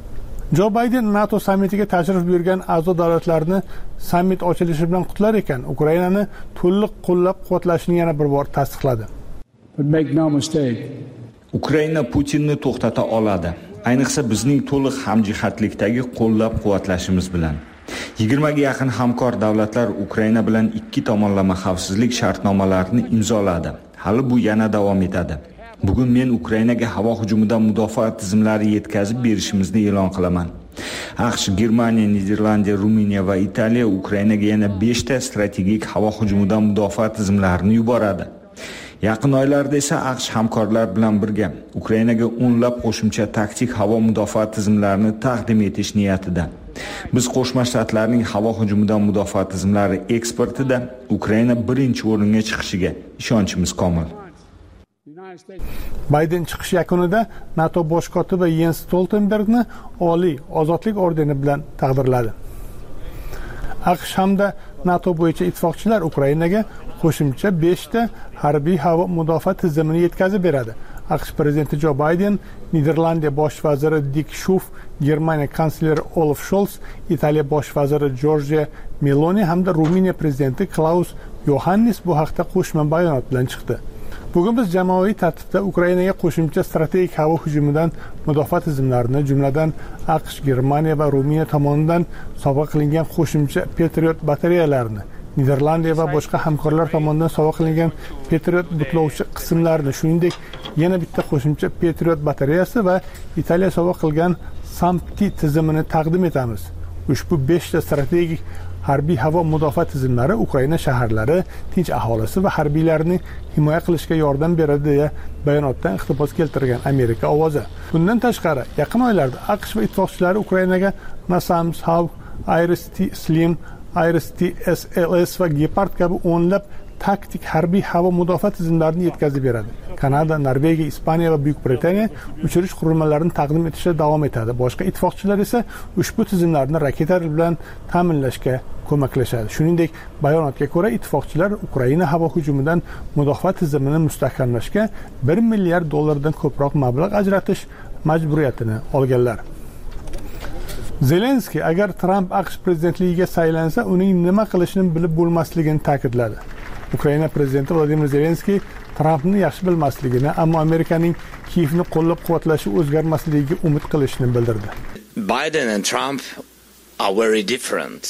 Speaker 6: Jo Bayden NATO sammitiga tashrif buyurgan a'zo davlatlarni sammit ochilishi bilan qutlar ekan, Ukrainani to'liq qo'llab-quvvatlashini yana bir bor tasdiqladi.
Speaker 14: But make no mistake.
Speaker 15: Ukraina Putinni to'xtata oladi. Ayniqsa bizning to'liq hamjihatlikdagi qo'llab-quvvatlashimiz bilan. 20 ga yaqin hamkor davlatlar Ukraina bilan ikki tomonlama xavfsizlik shartnomalarini imzoladi. Hali bu yana davom etadi. Bugun men Ukrainaga havo hujumidan mudofaa tizimlari yetkazib berishimizni e'lon qilaman. AQSh, Germaniya, Niderlandiya, Ruminiya va Italiya Ukrainaga yana 5 ta strategik havo hujumidan mudofaa tizimlarini yuboradi. Yaqin oylarda esa AQSh hamkorlar bilan birga Ukrainaga o'nlab qo'shimcha taktik havo mudofaa tizimlarini taqdim etish niyatida. Biz Qo'shma Shtatlarning havo hujumidan mudofaa tizimlari eksportida Ukraina birinchi o'ringa chiqishiga ishonchimiz komil.
Speaker 6: Bayden chiqish yakunida NATO bosh kotibi Jens Stoltenbergni Oliy ozodlik ordeni bilan taqdirladi. AQSh hamda NATO bo'yicha ittifoqchilar Ukrainaga qo'shimcha 5 ta harbiy havo mudofaa tizimini yetkazib beradi. AQSh prezidenti Jo Bayden, Niderlandiya bosh vaziri Dick Schoof, Germaniya kansleri Olaf Scholz, Italiya bosh vaziri Giorgia Meloni hamda Ruminiya prezidenti Klaus Yohannis bu haqda qo'shma bayonot bilan chiqdi. Bugun biz jamoaviy tartibda Ukrainaga qo'shimcha strategik havo hujumidan mudofaa tizimlarini, jumladan AQSh, Germaniya va Ruminiya tomonidan sovg'a qilingan qo'shimcha Patriot batareyalarini, Niderlandiya va boshqa hamkorlar tomonidan sovg'a qilingan Patriot butlovchi qismlarini, shuningdek yana bitta qo'shimcha Patriot batareyasi va Italiya sovg'a qilgan SAMPTI tizimini taqdim etamiz. Ushbu 5 ta strategik harbiy havo mudofaa tizimlari Ukraina shaharlari, tinch aholisi va harbiylarni himoya qilishga yordam beradi deya bayonotdan iqtibos keltirgan Amerika ovozi. Bundan tashqari, yaqin oylarda AQSh va ittifoqchilari Ukrainaga NASAMS, Hawk, IRIS-T Slim, IRIS-T SLS va Gepard kabi o'nlab taktik harbiy havo mudofaa tizimlarini yetkazib beradi. Kanada, Norvegiya, Ispaniya va Buyuk Britaniya uchirish qurilmalarini taqdim etishda davom etadi. Boshqa ittifoqchilar esa ushbu tizimlarni raketalar bilan ta'minlashga ko'maklashadi. Shuningdek, bayonotga ko'ra ittifoqchilar Ukraina havo hujumidan mudofaa tizimini mustahkamlashga $1 milliard dan ko'proq mablag' ajratish majburiyatini olganlar. Zelenskiy agar Trump AQSh prezidentligiga saylansa, uning nima qilishini bilib bo'lmasligini ta'kidladi. Ukraina prezidenti Vladimir Zelenskiy Trumpni yaxshi bilmasligini, ammo Amerikaning Kiyevni qo'llab-quvvatlashi o'zgarmasligiga umid qilishini bildirdi.
Speaker 16: Biden and Trump are very different.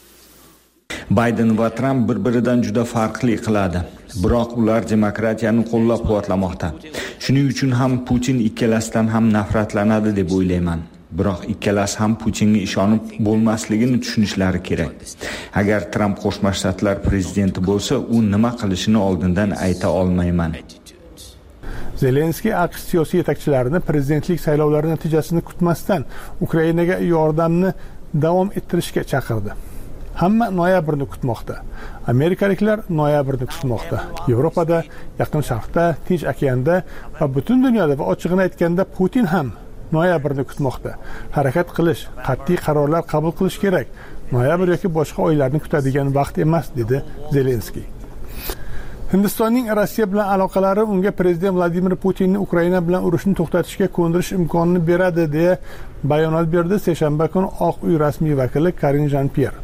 Speaker 15: Biden va Trump bir-biridan juda farqli qiladi. Biroq ular demokratiyani qo'llab-quvvatlamoqda. Shuning uchun ham Putin ikkalasidan ham nafratlanadi deb o'ylayman. Biroq ikkalasi ham Putinga ishonib bo'lmasligini tushunishlari kerak. Agar Trump Qo'shma Shtatlar prezidenti bo'lsa, u nima qilishini oldindan ayta olmayman.
Speaker 6: Zelenskiy AQSh siyosiy yetakchilarini prezidentlik saylovlari natijasini kutmasdan Ukrainaga yordamni davom ettirishga chaqirdi. Hamma noyabrni kutmoqda. Amerikaliklar noyabrni kutmoqda. Yevropada, Yaqin Sharqda, Tinch okeanda va butun dunyoda va ochig'ini aytganda Putin ham noyabrni kutmoqda. Harakat qilish, qat'iy qarorlar qabul qilish kerak. Noyabr yoki boshqa oylarni kutadigan vaqt emas, dedi Zelenskiy. Hindistonning Rossiya bilan aloqalari unga prezident Vladimir Putinni Ukraina bilan urushni to'xtatishga ko'ndirish imkonini beradi deya bayonot berdi seshanba kuni Oq uy rasmiy vakili Karine Jean-Pierre.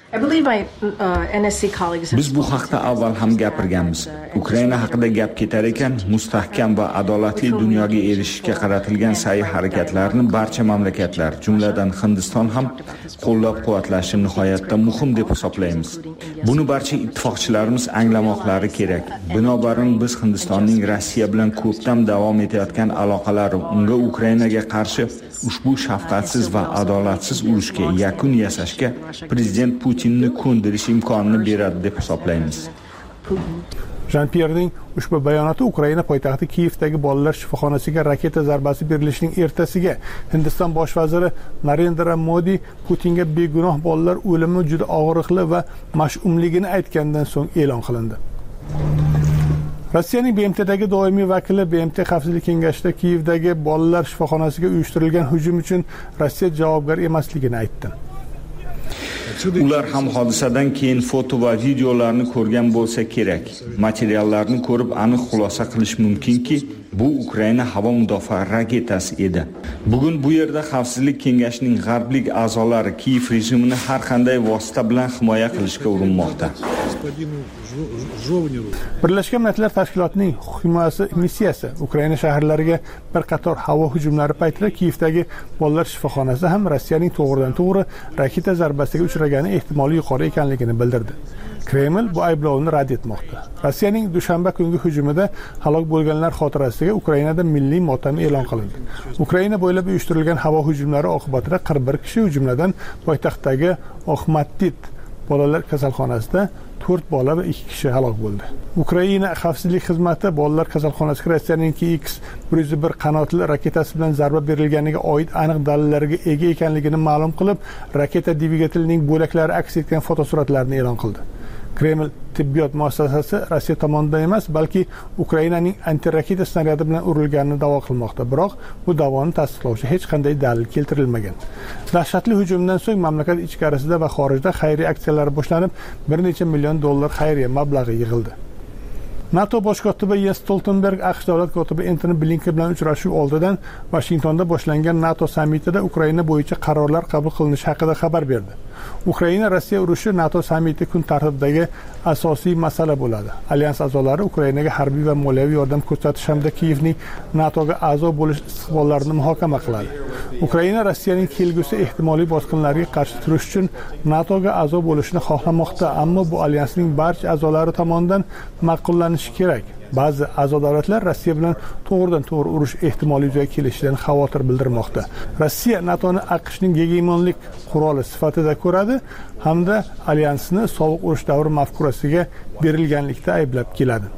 Speaker 15: Biz bu haqda avval ham gapirganmiz. Ukraina haqida gap ketar ekan, mustahkam va adolatli dunyoga erishishga qaratilgan sa'y harakatlarni barcha mamlakatlar, jumladan Hindiston ham qo'llab-quvvatlashi nihoyatda muhim deb hisoblaymiz. Buni barcha ittifoqchilarimiz anglamoqlari kerak. Binobarin biz Hindistonning Rossiya bilan ko'pdan davom etayotgan aloqalari unga Ukrainaga qarshi ushbu shafqatsiz va adolatsiz urushga yakun yasashga prezident Putinni ko'ndirish imkonini beradi deb hisoblaymiz.
Speaker 6: Jean-Pierre'ning ushbu bayonoti Ukraina poytaxti Kiyevdagi bolalar shifoxonasiga raketa zarbasi berilishining ertasiga Hindiston bosh vaziri Narendra Modi Putinga begunoh bolalar o'limi juda og'riqli va mash'umligini aytgandan so'ng e'lon qilindi. Rossiyaning BMTdagi doimiy vakili BMT Xavfsizlik kengashida Kiyevdagi bolalar shifoxonasiga uyushtirilgan hujum uchun Rossiya javobgar emasligini aytdi.
Speaker 15: Ular ham hodisadan keyin foto va videolarni ko'rgan bo'lsa kerak. Materiallarni ko'rib aniq xulosa qilish mumkinki, bu Ukraina havo mudofaa raketasi edi. Bugun bu yerda Xavfsizlik kengashining g'arblik a'zolari Kiyev rejimini har qanday vosita bilan himoya qilishga urinmoqda.
Speaker 6: Birlashgan Millatlar Tashkilotining himoyasi missiyasi Ukraina shaharlariga bir qator havo hujumlari paytida Kiyevdagi bolalar shifoxonasi ham Rossiyaning to'g'ridan-to'g'ri raketa zarbasiga uchragani ehtimoli yuqori ekanligini bildirdi. Kreml bu ayblovni rad etmoqda. Rossiyaning dushanba kungi hujumida halok bo'lganlar xotirasiga Ukrainada milliy motam e'lon qilindi. Ukraina bo'ylab uyushtirilgan havo hujumlari oqibatida 41 kishi, jumladan poytaxtdagi Oxmatdit bolalar kasalxonasida 4 bola va 2 kishi halok bo'ldi. Ukraina xavfsizlik xizmati bolalar kasalxonasiga Rossiyaning Kx-101 qanotli raketasi bilan zarba berilganiga oid aniq dalillarga ega ekanligini ma'lum qilib, raketa dvigatelining bo'laklari aks etgan fotosuratlarni e'lon qildi. Kreml tibbiyot muassasasi Rossiya tomonidan emas, balki Ukrainaning antiraketa snaryadi bilan urilganini da'vo qilmoqda. Biroq bu da'voni tasdiqlovchi hech qanday dalil keltirilmagan. Dahshatli hujumdan so'ng mamlakat ichkarisida va xorijda xayriya aksiyalari boshlanib, bir necha million dollar xayriya mablag'i yig'ildi. NATO bosh kotibi Jens Stoltenberg AQSh davlat kotibi Antony Blinken bilan uchrashuv oldidan Vashingtonda boshlangan NATO sammitida Ukraina bo'yicha qarorlar qabul qilinishi haqida xabar berdi. Ukraina-Rossiya urushi NATO sammiti kun tartibidagi asosiy masala bo'ladi. Alyans a'zolari Ukrainaga harbiy va moliyaviy yordam ko'rsatish hamda Kiyevning NATOga a'zo bo'lish istiqbollarini muhokama qiladi. Ukraina Rossiyaning kelgusi ehtimoliy bosqinlarga qarshi turish uchun NATOga a'zo bo'lishni xohlamoqda, ammo bu alyansning barcha a'zolari tomonidan ma'qullanishi kerak. Ba'zi a'zo davlatlar Rossiya bilan to'g'ridan-to'g'ri urush ehtimoli yuzaga kelishidan xavotir bildirmoqda. Rossiya NATOni AQShning gegemonlik quroli sifatida ko'radi hamda alyansni sovuq urush davri mafkurasiga berilganlikda ayblab keladi.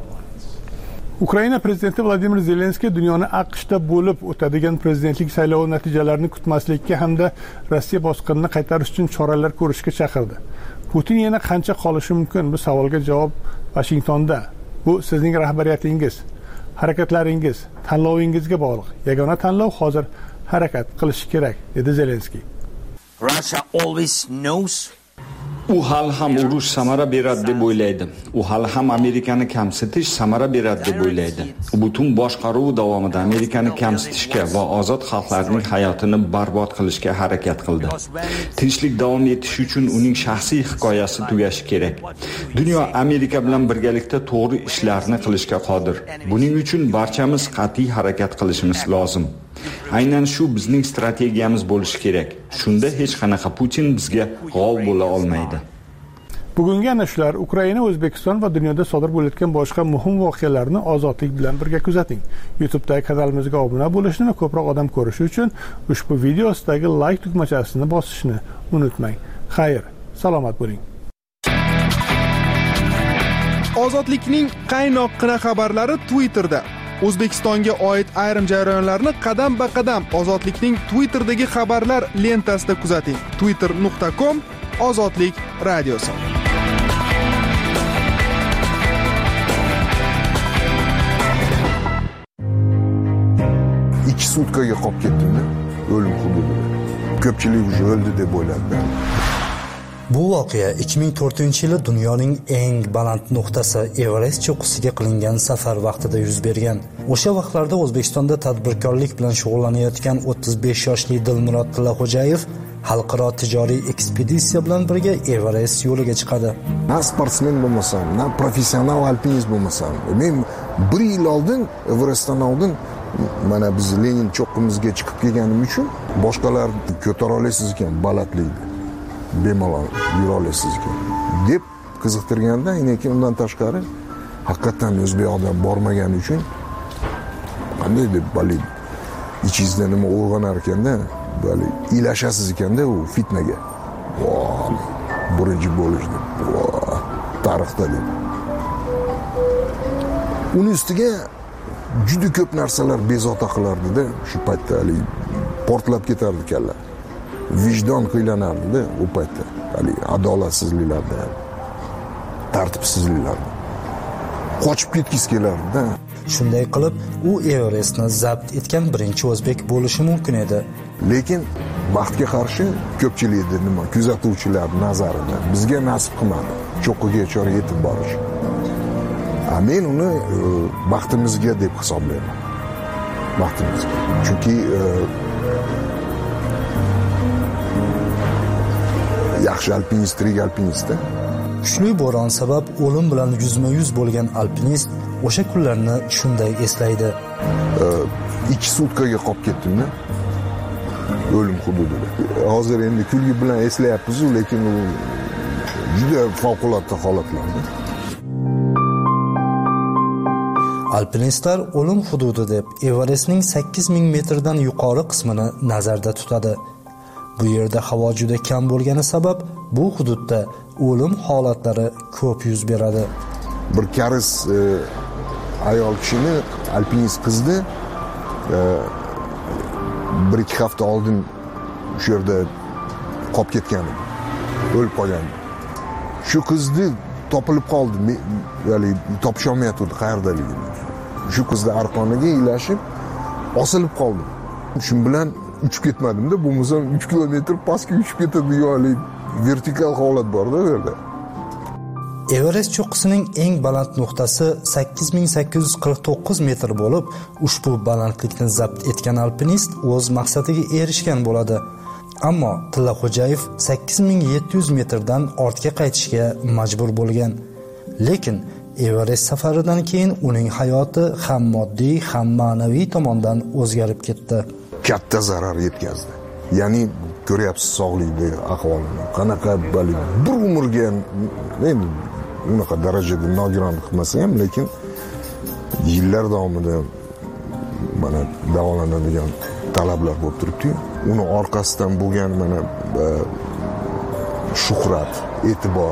Speaker 6: Ukraina prezidenti Vladimir Zelenskiy dunyoni AQShda bo'lib o'tadigan prezidentlik saylovi natijalarini kutmaslikka hamda Rossiya bosqinini qaytarish uchun choralar ko'rishga chaqirdi. Putin yana qancha qolishi mumkin? Bu savolga javob Vashingtonda. Bu sizning rahbariyatingiz, harakatlaringiz, tanlovingizga bog'liq. Yagona tanlov hozir harakat qilish kerak, dedi Zelenskiy.
Speaker 16: Russia always knows
Speaker 15: u hali ham urush samara beradi deb o'ylaydi. U hali ham Amerikani kamsitish samara beradi deb o'ylaydi. U butun boshqaruvi davomida Amerikani kamsitishga va ozod xalqlarning hayotini barbod qilishga harakat qildi. Tinchlik davom etishi uchun uning shaxsiy hikoyasi tugashi kerak. Dunyo Amerika bilan birgalikda to'g'ri ishlarni qilishga qodir. Buning uchun barchamiz qat'iy harakat qilishimiz lozim. Aynan shu bizning strategiyamiz bo'lishi kerak. Shunda hech qanaqa Putin bizga g'ov bo'la olmaydi.
Speaker 6: Bugungi ana shular Ukraina, O'zbekiston va dunyoda sodir bo'layotgan boshqa muhim voqealarni ozodlik bilan birga kuzating. YouTube'dagi kanalimizga obuna bo'lishni va ko'proq odam ko'rishi uchun ushbu video ostidagi like tugmachasini bosishni unutmang. Xayr, salomat bo'ling.
Speaker 5: Ozodlikning qaynoqqina xabarlari Twitterda. O'zbekistonga oid ayrim jarayonlarni qadam-ba-qadam Ozodlikning Twitter'dagi xabarlar lentasida kuzating. twitter.com/ozodlik radiosi.
Speaker 17: 2 sutkaga qolib ketdimda, o'lim hududida. Ko'pchilik уже o'ldi deb o'yladi.
Speaker 18: Bu voqea 2004-yili dunyoning eng baland nuqtasi Everest cho'qqisiga qilingan safar vaqtida yuz bergan. O'sha vaqtlarda O'zbekistonda tadbirkorlik bilan shug'ullanayotgan 35 yoshli Dilmurod Tillaxo'jayev xalqaro tijoriy ekspeditsiya bilan birga Everest yo'liga chiqadi.
Speaker 17: Na sportsmen bo'lmasam, na professional alpinist bo'lmasam, men 1 yil oldin Everestdan oldin mana biz Lenin cho'qqimizga chiqib kelganim uchun boshqalar ko'tara olasiz ekan balandlikni. Bemalol yura olasiz ekan deb qiziqtirganda, lekin undan tashqari haqiqatan o'zbek odam bormagani uchun qanday deb balid ichingizda nima uyg'onar ekanda, bali ilashasiz ekanda u fitnaga. Voy, birinchi bo'lish deb. Voy, tarixda deb. Uning ustiga juda ko'p narsalar bezovta qilardi-da, shu paytda portlab ketardi kalla. Vijdon qiylanardi-da u paytda. Adolatsizliklarda, tartibsizliklarda. Qochib ketgisi kelardi-da.
Speaker 18: Shunday qilib, u Everestni zabt etgan birinchi o'zbek bo'lishi mumkin edi.
Speaker 17: Lekin vaqtga qarshi ko'pchilikda nima, kuzatuvchilar nazarida bizga nasib qilmadi cho'qqigacha yetib borish. Men uni baxtimizga deb hisoblayman. Baxtimizga. Chunki yaxshi alpinist, tirik alpinistda.
Speaker 18: Kuchli bo'ron sabab o'lim bilan yuzma-yuz bo'lgan alpinist o'sha kunlarni shunday eslaydi.
Speaker 17: 2 sutkaga qolib ketdimda. O'lim hududida. Hozir endi kulgi bilan eslayapmiz, lekin u juda favqulodda holatlarda.
Speaker 18: Alpinistlar o'lim hududi deb Everestning 8000 metrdan yuqori qismini nazarda tutadi. Bu yerda havo juda kam bo'lgani sabab bu hududda o'lim holatlari ko'p yuz beradi.
Speaker 17: Bir karis ayol kishini alpinist qizni 1-2 hafta oldin shu yerda qolib ketgan edi. O'lib qolgan. Shu qizni topilib qoldi. Ya'ni topish olmayapti qayerdaligini. Shu qizni arqoniga ilashib osilib qoldim. Shu bilan uchib ketmadim-da, bo'lmasam 3 kilometr pastga uchib ketadigan vertikal holat bor-da bu yerda.
Speaker 18: Everest cho'qqisining eng baland nuqtasi 8849 metr bo'lib, ushbu balandlikni zabt etgan alpinist o'z maqsadiga erishgan bo'ladi. Ammo Tillaxo'jayev 8700 metrdan ortga qaytishga majbur bo'lgan. Lekin Everest safaridan keyin uning hayoti ham moddiy, ham ma'naviy tomondan o'zgarib ketdi.
Speaker 17: Katta zarar yetkazdi. Ya'ni ko'ryapsiz sog'lig'idagi ahvolini. Qanaqa bir umrga men unaqa darajada nogironlik qilmasa ham, lekin yillar davomida mana davolanadigan talablar bo'lib turibdi. Uni orqasidan bo'lgan mana shuhrat, e'tibor,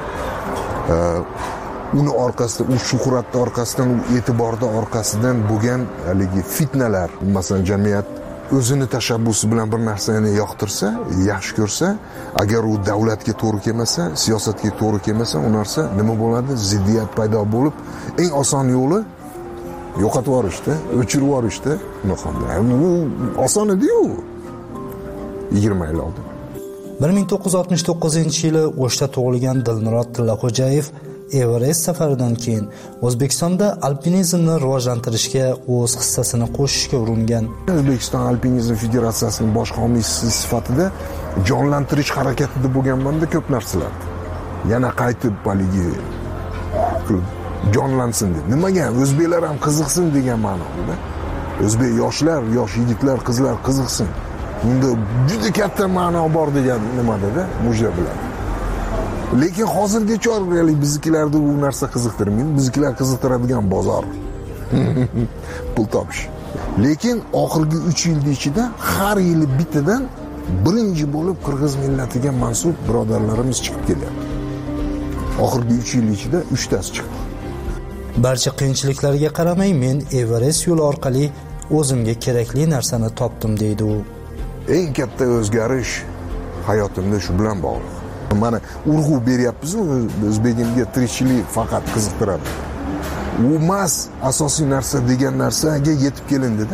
Speaker 17: uni orqasidan, u shuhratning orqasidan, u e'tiborning orqasidan bo'lgan haligi fitnalar, masalan jamiyat o'zini tashabbusi bilan bir narsani yoqtirsa, yaxshi ko'rsa, agar u davlatga to'g'ri kelmasa, siyosatga to'g'ri kelmasa, u narsa nima bo'ladi? Ziddiyat paydo bo'lib, eng oson yo'li yo'qotib yuborishda, o'chirib yuborishda. Bu oson edi-yu. 20 yil oldin.
Speaker 18: 1969-yili O'shda tug'ilgan Dilmurod Tillaxo'jayev Everest safaridan keyin O'zbekistonda alpinizmni rivojlantirishga o'z hissasini qo'shishga uringan.
Speaker 17: O'zbekiston Alpinizm Federatsiyasining bosh homiysi sifatida jonlantirish harakatida bo'lganman-da ko'p narsalar. Yana qaytib baligi jonlansin deb. Nimaga? O'zbeklar ham qiziqsin degan ma'noda. O'zbek yoshlar, yosh yigitlar, qizlar qiziqsin. Bunda juda katta ma'no bor degan nimada-da muja bilan. Lekin hozirgacha biznikilarda bu narsa qiziqtirmaydi. Biznikilar qiziqtiradigan bozor. Pul topish. Lekin oxirgi 3 yil ichida har yili bittadan birinchi bo'lib qirg'iz millatiga mansub birodarlarimiz chiqib kelyapti. Oxirgi 3 yil ichida 3 tasi chiqdi.
Speaker 18: Barcha qiyinchiliklarga qaramay men Everest yo'li orqali o'zimga kerakli narsani topdim deydi u.
Speaker 17: Eng katta o'zgarish hayotimda shu bilan bog'liq. Mana urg'u beryapmiz, o'zbegimga tirikchilik faqat qiziqtiradi. U emas asosiy narsa degan narsaga yetib kelindida.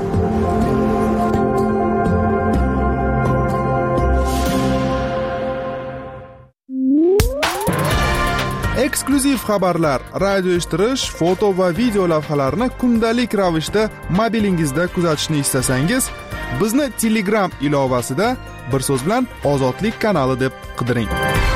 Speaker 5: Eksklyuziv xabarlar, radio eshittirish, foto va video lavhalarni kundalik ravishda mobilingizda kuzatishni istasangiz, bizni Telegram ilovasida bir so'z bilan Ozodlik kanali deb qidiring.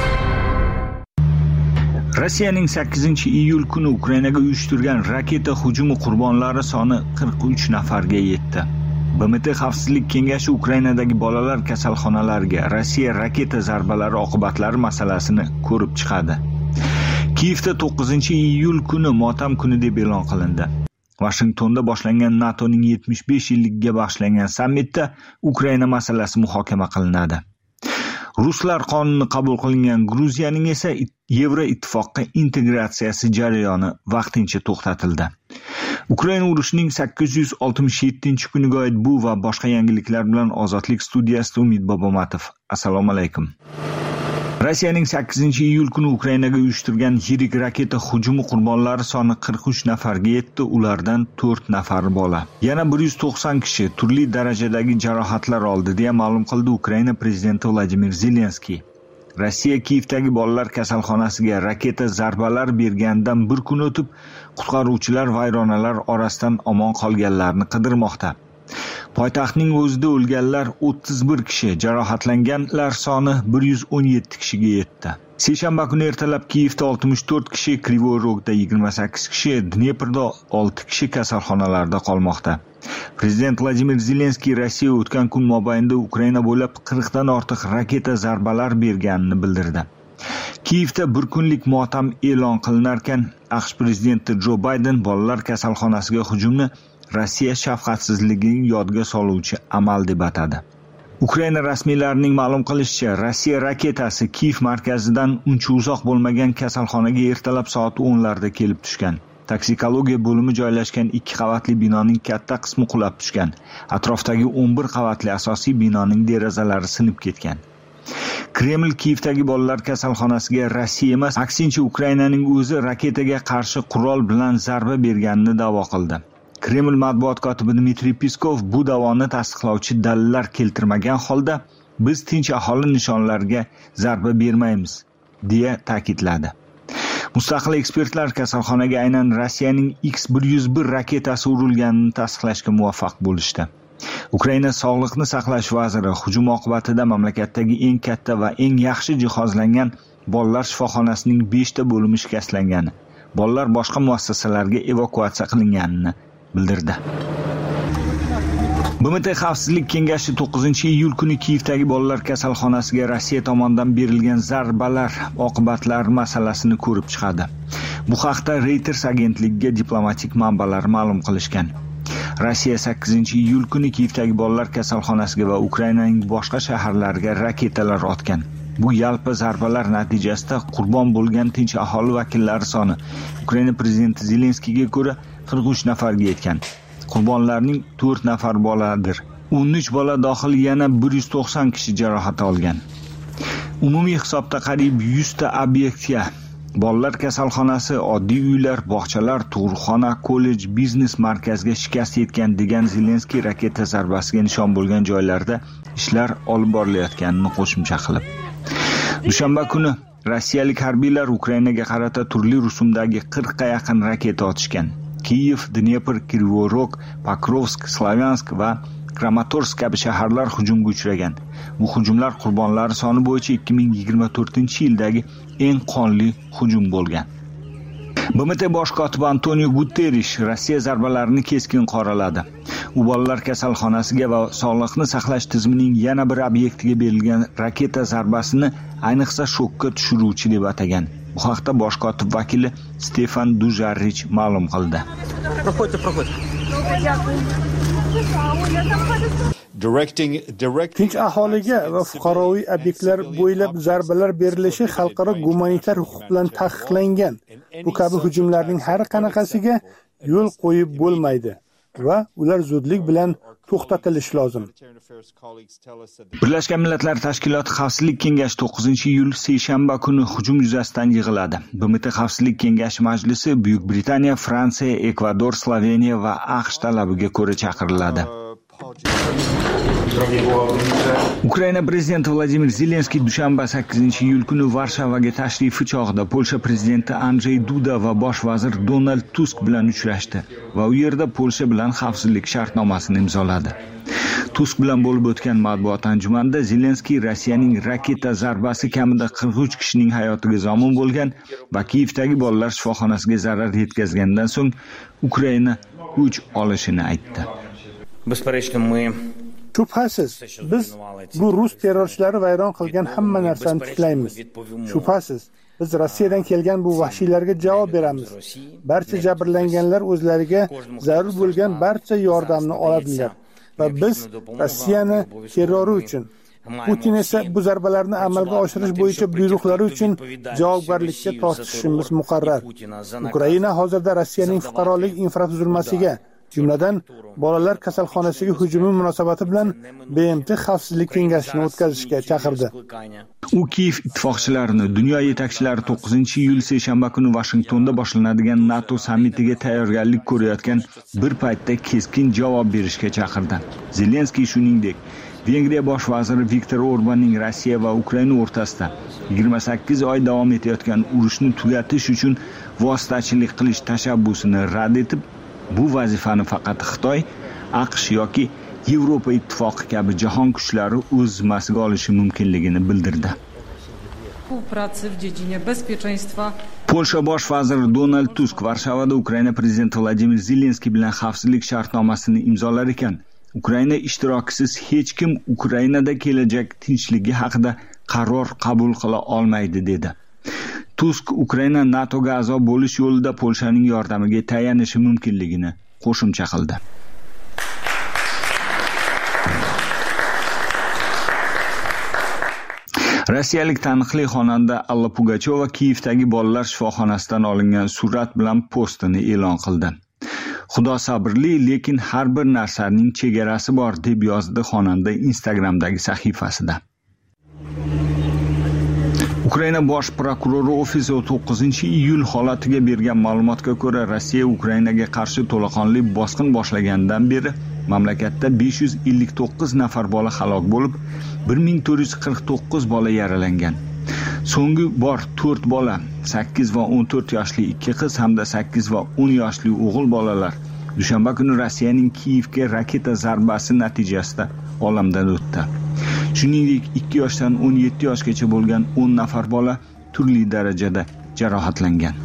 Speaker 15: Rossiyaning 8-iyul kuni Ukrainaga uyushtirgan raketa hujumi qurbonlari soni 43 nafarga yetdi. BMT Xavfsizlik kengashi Ukrainadagi bolalar kasalxonalariga Rossiya raketa zarbalari oqibatlari masalasini ko'rib chiqadi. Kiyevda 9-iyul kuni motam kuni deb e'lon qilindi. Washingtonda boshlangan NATOning 75 yilligiga bag'ishlangan sammitda Ukraina masalasi muhokama qilinadi. Ruslar qonuni qabul qilingan Gruziyaning esa Yevroittifoqqa integratsiyasi jarayoni vaqtincha to'xtatildi. Ukraina urushining 867-kuniga oid bu va boshqa yangiliklar bilan Ozodlik studiyasida Umid Bobomatov. Assalomu alaykum. Rossiyaning 8-iyul kuni Ukrainaga uyushtirgan yirik raketa hujumi qurbonlari soni 43 nafarga yetdi, ulardan 4 nafari bola. Yana 190 kishi turli darajadagi jarohatlar oldi deya ma'lum qildi Ukraina prezidenti Vladimir Zelenskiy. Rossiya Kiyevdagi bolalar kasalxonasiga raketa zarbalar berganidan bir kun o'tib, qutqaruvchilar vayronalar orasidan omon qolganlarni qidirmoqda. Poytaxtning o'zida o'lganlar 31 kishi, jarohatlanganlar soni 117 kishiga yetdi. Seshanba kuni ertalab Kiyevda 64 kishi, Krivoy Rogda 28 kishi, Dneprda 6 kishi kasalxonalarda qolmoqda. Prezident Vladimir Zelenskiy Rossiya o'tgan kun mobaynida Ukraina bo'ylab 40 dan ortiq raketa zarbalar berganini bildirdi. Kiyevda bir kunlik motam e'lon qilinarkan, AQSh prezidenti Jo Bayden bolalar kasalxonasiga hujumni Rossiya shafqatsizligining yodga soluvchi amal deb atadi. Ukraina rasmiylarining ma'lum qilishicha, Rossiya raketasi Kiyev markazidan uncha uzoq bo'lmagan kasalxonaga ertalab soat 10larda kelib tushgan. Toksikologiya bo'limi joylashgan 2 qavatli binoning katta qismi qulab tushgan. Atrofdagi 11 qavatli asosiy binoning derazalari sinib ketgan. Kreml Kiyevdagi bolalar kasalxonasiga Rossiya emas, aksincha Ukrainaning o'zi raketaga qarshi qurol bilan zarba berganini da'vo qildi. Kreml matbuot kotibi Dmitriy Peskov bu da'voni tasdiqlovchi dalillar keltirmagan holda biz tinch aholi nishonlariga zarba bermaymiz, deya ta'kidladi. Mustaqil ekspertlar kasalxonaga aynan Rossiyaning X-101 raketasi urilganini tasdiqlashga muvaffaq bo'lishdi. Ukraina sog'liqni saqlash vaziri hujum oqibatida mamlakatdagi eng katta va eng yaxshi jihozlangan bolalar shifoxonasining 5 ta bo'limi shikastlangani, bolalar boshqa muassasalarga evakuatsiya qilinganini bildirdi. BMT Xavfsizlik kengashi 9-iyul kuni Kiyevdagi bolalar kasalxonasiga Rossiya tomonidan berilgan zarbalar oqibatlari masalasini ko'rib chiqadi. Bu haqda Reuters agentligiga diplomatik manbalar ma'lum qilishgan. Rossiya 8-iyul kuni Kiyevdagi bolalar kasalxonasiga va Ukrainaning boshqa shaharlariga raketalar otgan. Bu yalpi zarbalar natijasida qurbon bo'lgan tinch aholi vakillari soni Ukraina prezidenti Zelenskiyga ko'ra 43 nafarga yetgan. Qurbonlarning 4 nafar boladir. 13 bola dohil yana 190 kishi jarohat olgan. Umumiy hisobda qariyb 100 ta obyektga, bolalar kasalxonasi, oddiy uylar, bog'chalar, tug'ruqxona, kollej, biznes markazga shikast yetgan degan Zelenskiy raketa zarbasiga nishon bo'lgan joylarda ishlar olib borilayotganini qo'shimcha qilib. Dushanba kuni rossiyalik harbiylar Ukrainaga qarata turli rusumdagi 40 ga yaqin raketa otishgan. Kiyev, Dnepr, Krivorog, Pokrovsk, Slavyansk va Kramatorsk kabi shaharlar hujumga uchragan. Bu hujumlar qurbonlari soni bo'yicha 2024-yildagi eng qonli hujum bo'lgan. BMT bosh kotibi Antonio Guterres Rossiya zarbalarini keskin qoraladi. U bolalar kasalxonasiga va sog'liqni saqlash tizimining yana bir obyektiga berilgan raketa zarbasini ayniqsa shokka tushiruvchi deb atagan. Bu haqda bosh kotib vakili Stefan Dujarrich ma'lum qildi.
Speaker 6: Tinch aholiga va fuqaroviy obyektlar bo'ylab zarbalar berilishi xalqaro gumanitar huquq bilan taqiqlangan. Bu kabi hujumlarning har qanaqasiga yo'l qo'yib bo'lmaydi va ular zudlik bilan to'xtatilishi lozim.
Speaker 15: Birlashgan Millatlar Tashkiloti Xavfsizlik kengashi 9-iyul seshanba kuni hujum yuzasidan yig'iladi. BMT Xavfsizlik kengashi majlisi Buyuk Britaniya, Fransiya, Ekvador, Sloveniya va AQSh talabiga ko'ra chaqiriladi. Ukraina prezidenti Vladimir Zelenskiy dushanba 8-iyul kuni Varshavaga tashrifi chog'ida Polsha prezidenti Andrzej Duda va bosh vazir Donald Tusk bilan uchrashdi va u yerda Polsha bilan xavfsizlik shartnomasini imzoladi. Tusk bilan bo'lib o'tgan matbuot anjumanida Zelenskiy Rossiyaning raketa zarbasi kamida 43 kishining hayotiga zomin bo'lgan va Kiyevdagi bolalar shifoxonasiga zarar yetkazgandan so'ng Ukraina kuch olishini aytdi.
Speaker 6: Shubhasiz, biz bu rus terrorchilari vayron qilgan hamma narsani tiklaymiz. Shubhasiz, biz Rossiyadan kelgan bu vahshiylarga javob beramiz. Barcha jabrlanganlar o'zlariga zarur bo'lgan barcha yordamni oladilar va biz Rossiyani terrori uchun, Putin esa bu zarbalarni amalga oshirish bo'yicha buyruqlari uchun javobgarlikka tortishimiz muqarrar. Ukraina hozirda Rossiyaning fuqarolik infratuzilmasiga, jumladan bolalar kasalxonasiga hujumi munosabati bilan BMT Xavfsizlik kengashini o'tkazishga chaqirdi.
Speaker 15: U Kiyev ittifoqchilarini dunyo yetakchilari 9-iyul seshanba kuni Washingtonda boshlanadigan NATO sammitiga tayyorgarlik ko'rayotgan bir paytda keskin javob berishga chaqirdi. Zelenskiy shuningdek Vengriya bosh vaziri Viktor Orbanning Rossiya va Ukraina o'rtasida 28 oy davom etayotgan urushni tugatish uchun vositachilik qilish tashabbusini rad etib, bu vazifani faqat Xitoy, AQSh yoki Yevropa ittifoqi kabi jahon kuchlari o'z zimmasiga olishi mumkinligini bildirdi. Polsha bosh vaziri Donald Tusk Varshavada Ukraina prezidenti Vladimir Zelenskiy bilan xavfsizlik shartnomasini imzolar ekan, Ukraina ishtirokisiz hech kim Ukrainada kelajak tinchligi haqida qaror qabul qila olmaydi dedi. Tusk Ukraina NATOga a'zo bo'lish yo'lida Polshaning yordamiga tayanishi mumkinligini qo'shimcha qildi. Rossiyalik taniqli xonanda Alla Pugacheva Kiyevdagi bolalar shifoxonasidan olingan surat bilan postini e'lon qildi. Xudo sabrli, lekin har bir narsaning chegarasi bor, deb yozdi xonanda Instagramdagi sahifasida. Ukraina bosh prokurori ofisi 9-iyul holatiga bergan ma'lumotga ko'ra, Rossiya Ukrainaga qarshi to'laqonli bosqin boshlaganidan beri mamlakatda 559 nafar bola halok bo'lib, 1449 bola yaralangan. So'nggi bor 4 bola, 8 va 14 yoshli 2 qiz hamda 8 va 10 yoshli o'g'il bolalar dushanba kuni Rossiyaning Kiyevga raketa zarbasi natijasida olamdan o'tdi. Shuningdek, 2 yoshdan 17 yoshgacha bo'lgan 10 nafar bola turli darajada jarohatlangan.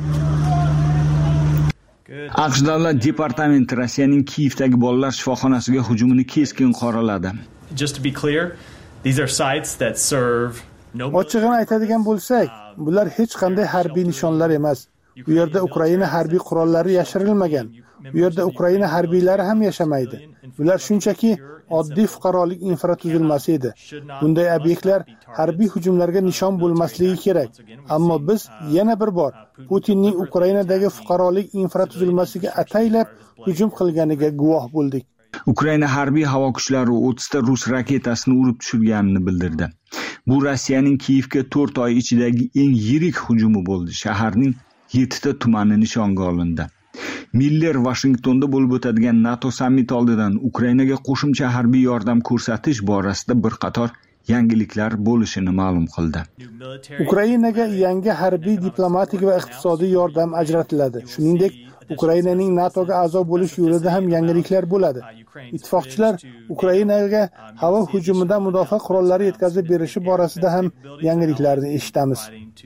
Speaker 15: AQSh davlat departamenti Rossiyaning Kiyevdagi bolalar shifoxonasiga hujumini keskin qoraladi.
Speaker 19: Just to be clear, these are sites that serve
Speaker 6: Ochig'ini aytadigan bo'lsak, bular hech qanday harbiy nishonlar emas. Bu yerda Ukraina harbiy qurollari yashirilmagan. Bu yerda Ukraina harbiylari ham yashamaydi. Bular shunchaki oddiy fuqarolik infratuzilmasi edi. Bunday obyektlar harbiy hujumlarga nishon bo'lmasligi kerak. Ammo biz yana bir bor Putinning Ukrainadagi fuqarolik infratuzilmasiga ataylab hujum qilganiga guvoh bo'ldik.
Speaker 15: Ukraina harbiy havo kuchlari 30 ta rus raketasini urib tushirganini bildirdi. Bu Rossiyaning Kiyevga 4 oy ichidagi eng yirik hujumi bo'ldi. Shaharning 7 ta tumani nishonga olindi. Miller Washingtonda bo'lib o'tadigan NATO sammiti oldidan Ukrainaga qo'shimcha harbiy yordam ko'rsatish borasida bir qator yangiliklar bo'lishini ma'lum qildi.
Speaker 6: Ukrainaga yangi harbiy, diplomatik va iqtisodiy yordam ajratiladi. Shuningdek, Ukrainaning NATOga a'zo bo'lish yo'lida ham yangiliklar bo'ladi. Ittifoqchilar Ukrainaga havo hujumidan mudofaa qurollari yetkazib berishi borasida ham yangiliklarni eshitamiz.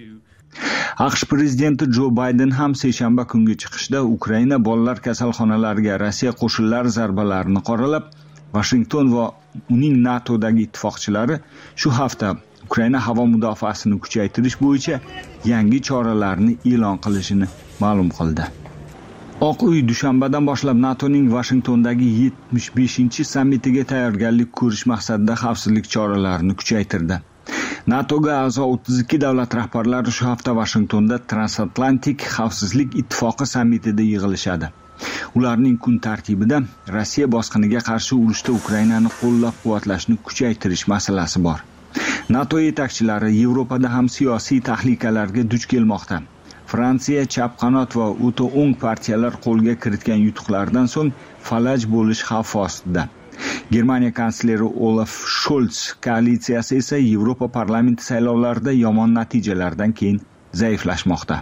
Speaker 15: AQSh prezidenti Jo Bayden ham seshanba kungi chiqishda Ukraina bolalar kasalxonalariga Rossiya qo'shinlari zarbalarini qoralab, Washington va uning NATOdagi ittifoqchilari shu hafta Ukraina havo mudofaasini kuchaytirish bo'yicha yangi choralarni e'lon qilishini ma'lum qildi. Oq uy dushanbadan boshlab NATOning Washingtondagi 75-sammitiga tayyorgarlik ko'rish maqsadida xavfsizlik choralarini kuchaytirdi. NATOga a'zo 32 davlat rahbarlari shu hafta Washingtonda Transatlantik xavfsizlik ittifoqi sammitida yig'ilishadi. Ularning kun tartibida Rossiya bosqiniga qarshi urushda Ukrainani qo'llab-quvvatlashni kuchaytirish masalasi bor. NATO yetakchilari Yevropada ham siyosiy tahlikalarga duch kelmoqda. Fransiya chap qanot va o'ta o'ng partiyalar qo'lga kiritgan yutuqlardan so'ng falaj bo'lish xavfi ostida. Germaniya kansleri Olaf Scholz koalitsiyasi esa Yevropa parlamenti saylovlarida yomon natijalardan keyin zaiflashmoqda.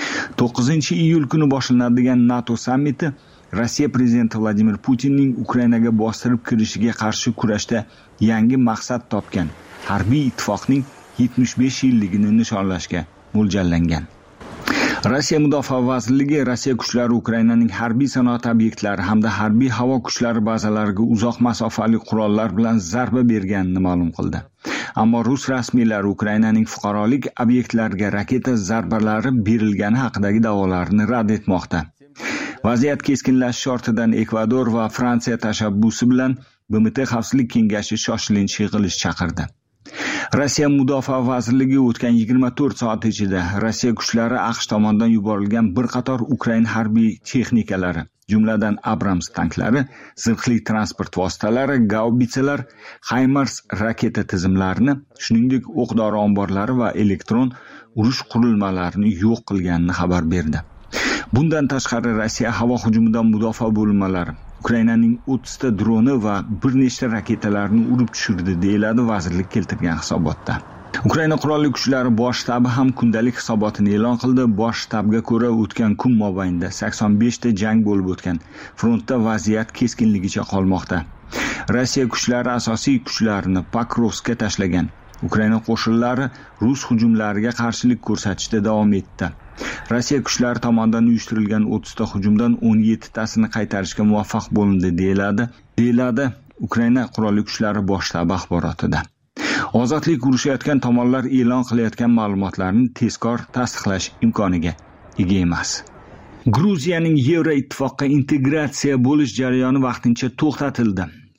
Speaker 15: 9-iyul kuni boshlanadigan NATO sammiti Rossiya prezidenti Vladimir Putinning Ukrainaga bostirib kirishiga qarshi kurashda yangi maqsad topgan harbiy ittifoqning 75 yilligini nishonlashga mo'ljallangan. Rossiya Mudofaa vazirligi Rossiya kuchlari Ukrainaning harbiy sanoat obyektlari hamda harbiy havo kuchlari bazalariga uzoq masofali qurollar bilan zarba berganini ma'lum qildi. Ammo rus rasmiylari Ukrainaning fuqarolik obyektlariga raketa zarbalari berilgani haqidagi da'volarni rad etmoqda. Vaziyat keskinlashish ortidan Ekvador va Fransiya tashabbusi bilan BMT Xavfsizlik kengashi shoshilinch yig'ilish chaqirdi. Rossiya Mudofaa vazirligi o'tgan 24 soat ichida Rossiya kuchlari AQSh tomonidan yuborilgan bir qator Ukraina harbiy texnikalari, jumladan Abrams tanklari, zirhli transport vositalari, gaubitsalar, HIMARS raketa tizimlarini, shuningdek o'q-dori omborlari va elektron urush qurilmalarini yo'q qilganini xabar berdi. Bundan tashqari Rossiya havo hujumidan mudofaa bo'linmalari Ukrainaning 30 ta droni va bir nechta raketalarni urib tushirdi, deyiladi vazirlik keltirgan hisobotda. Ukraina qurolli kuchlari bosh shtabi ham kundalik hisobotini e'lon qildi. Bosh shtabga ko'ra o'tgan kun mobaynida 85 ta jang bo'lib o'tgan. Frontda vaziyat keskinligicha qolmoqda. Rossiya kuchlari asosiy kuchlarini Pokrovskka tashlagan. Ukraina qo'shinlari rus hujumlariga qarshilik ko'rsatishda davom etdi. Rossiya kuchlari tomonidan uyushtirilgan 30 ta hujumdan 17 tasini qaytarishga muvaffaq bo'lindi, deyiladi Ukraina qurolli kuchlari bosh shtabi axborotida. Ozodlik urushayotgan tomonlar e'lon qilayotgan ma'lumotlarni tezkor tasdiqlash imkoniga ega emas. Gruziyaning Yevroittifoqqa integratsiya bo'lish jarayoni vaqtincha to'xtatildi.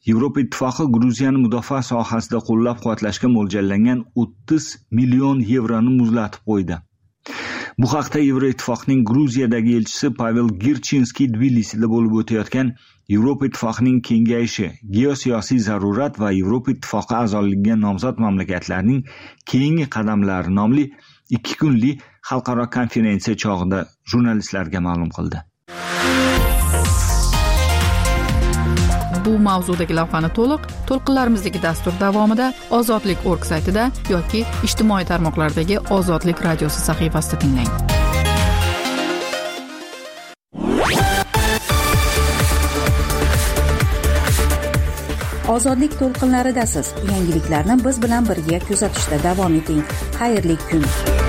Speaker 15: Yevropa Ittifoqi Gruziyani mudofaa sohasida qo'llab-quvvatlashga mo'ljallangan 30 million yevroni muzlatib qo'ydi. Bu haqda Yevroittifoqning Gruziyadagi elchisi Pavel Girchinskiy Tbilisida bo'lib o'tayotgan Yevropa Ittifoqining kengayishi, geosiyosiy zarurat va Yevropa Ittifoqi a'zoligiga nomzod mamlakatlarning keyingi qadamlari nomli 2 kunlik xalqaro konferensiya chog'ida jurnalistlarga ma'lum qildi.
Speaker 3: Bu mavzudagi lavhani to'lqinlarimizdagi dastur davomida ozodlik.org saytida yoki ijtimoiy tarmoqlardagi Ozodlik radiosi sahifasida tinglang.
Speaker 1: Ozodlik to'lqinlaridasiz. Yangiliklarni biz bilan birga kuzatishda davom eting. Xayrli kun.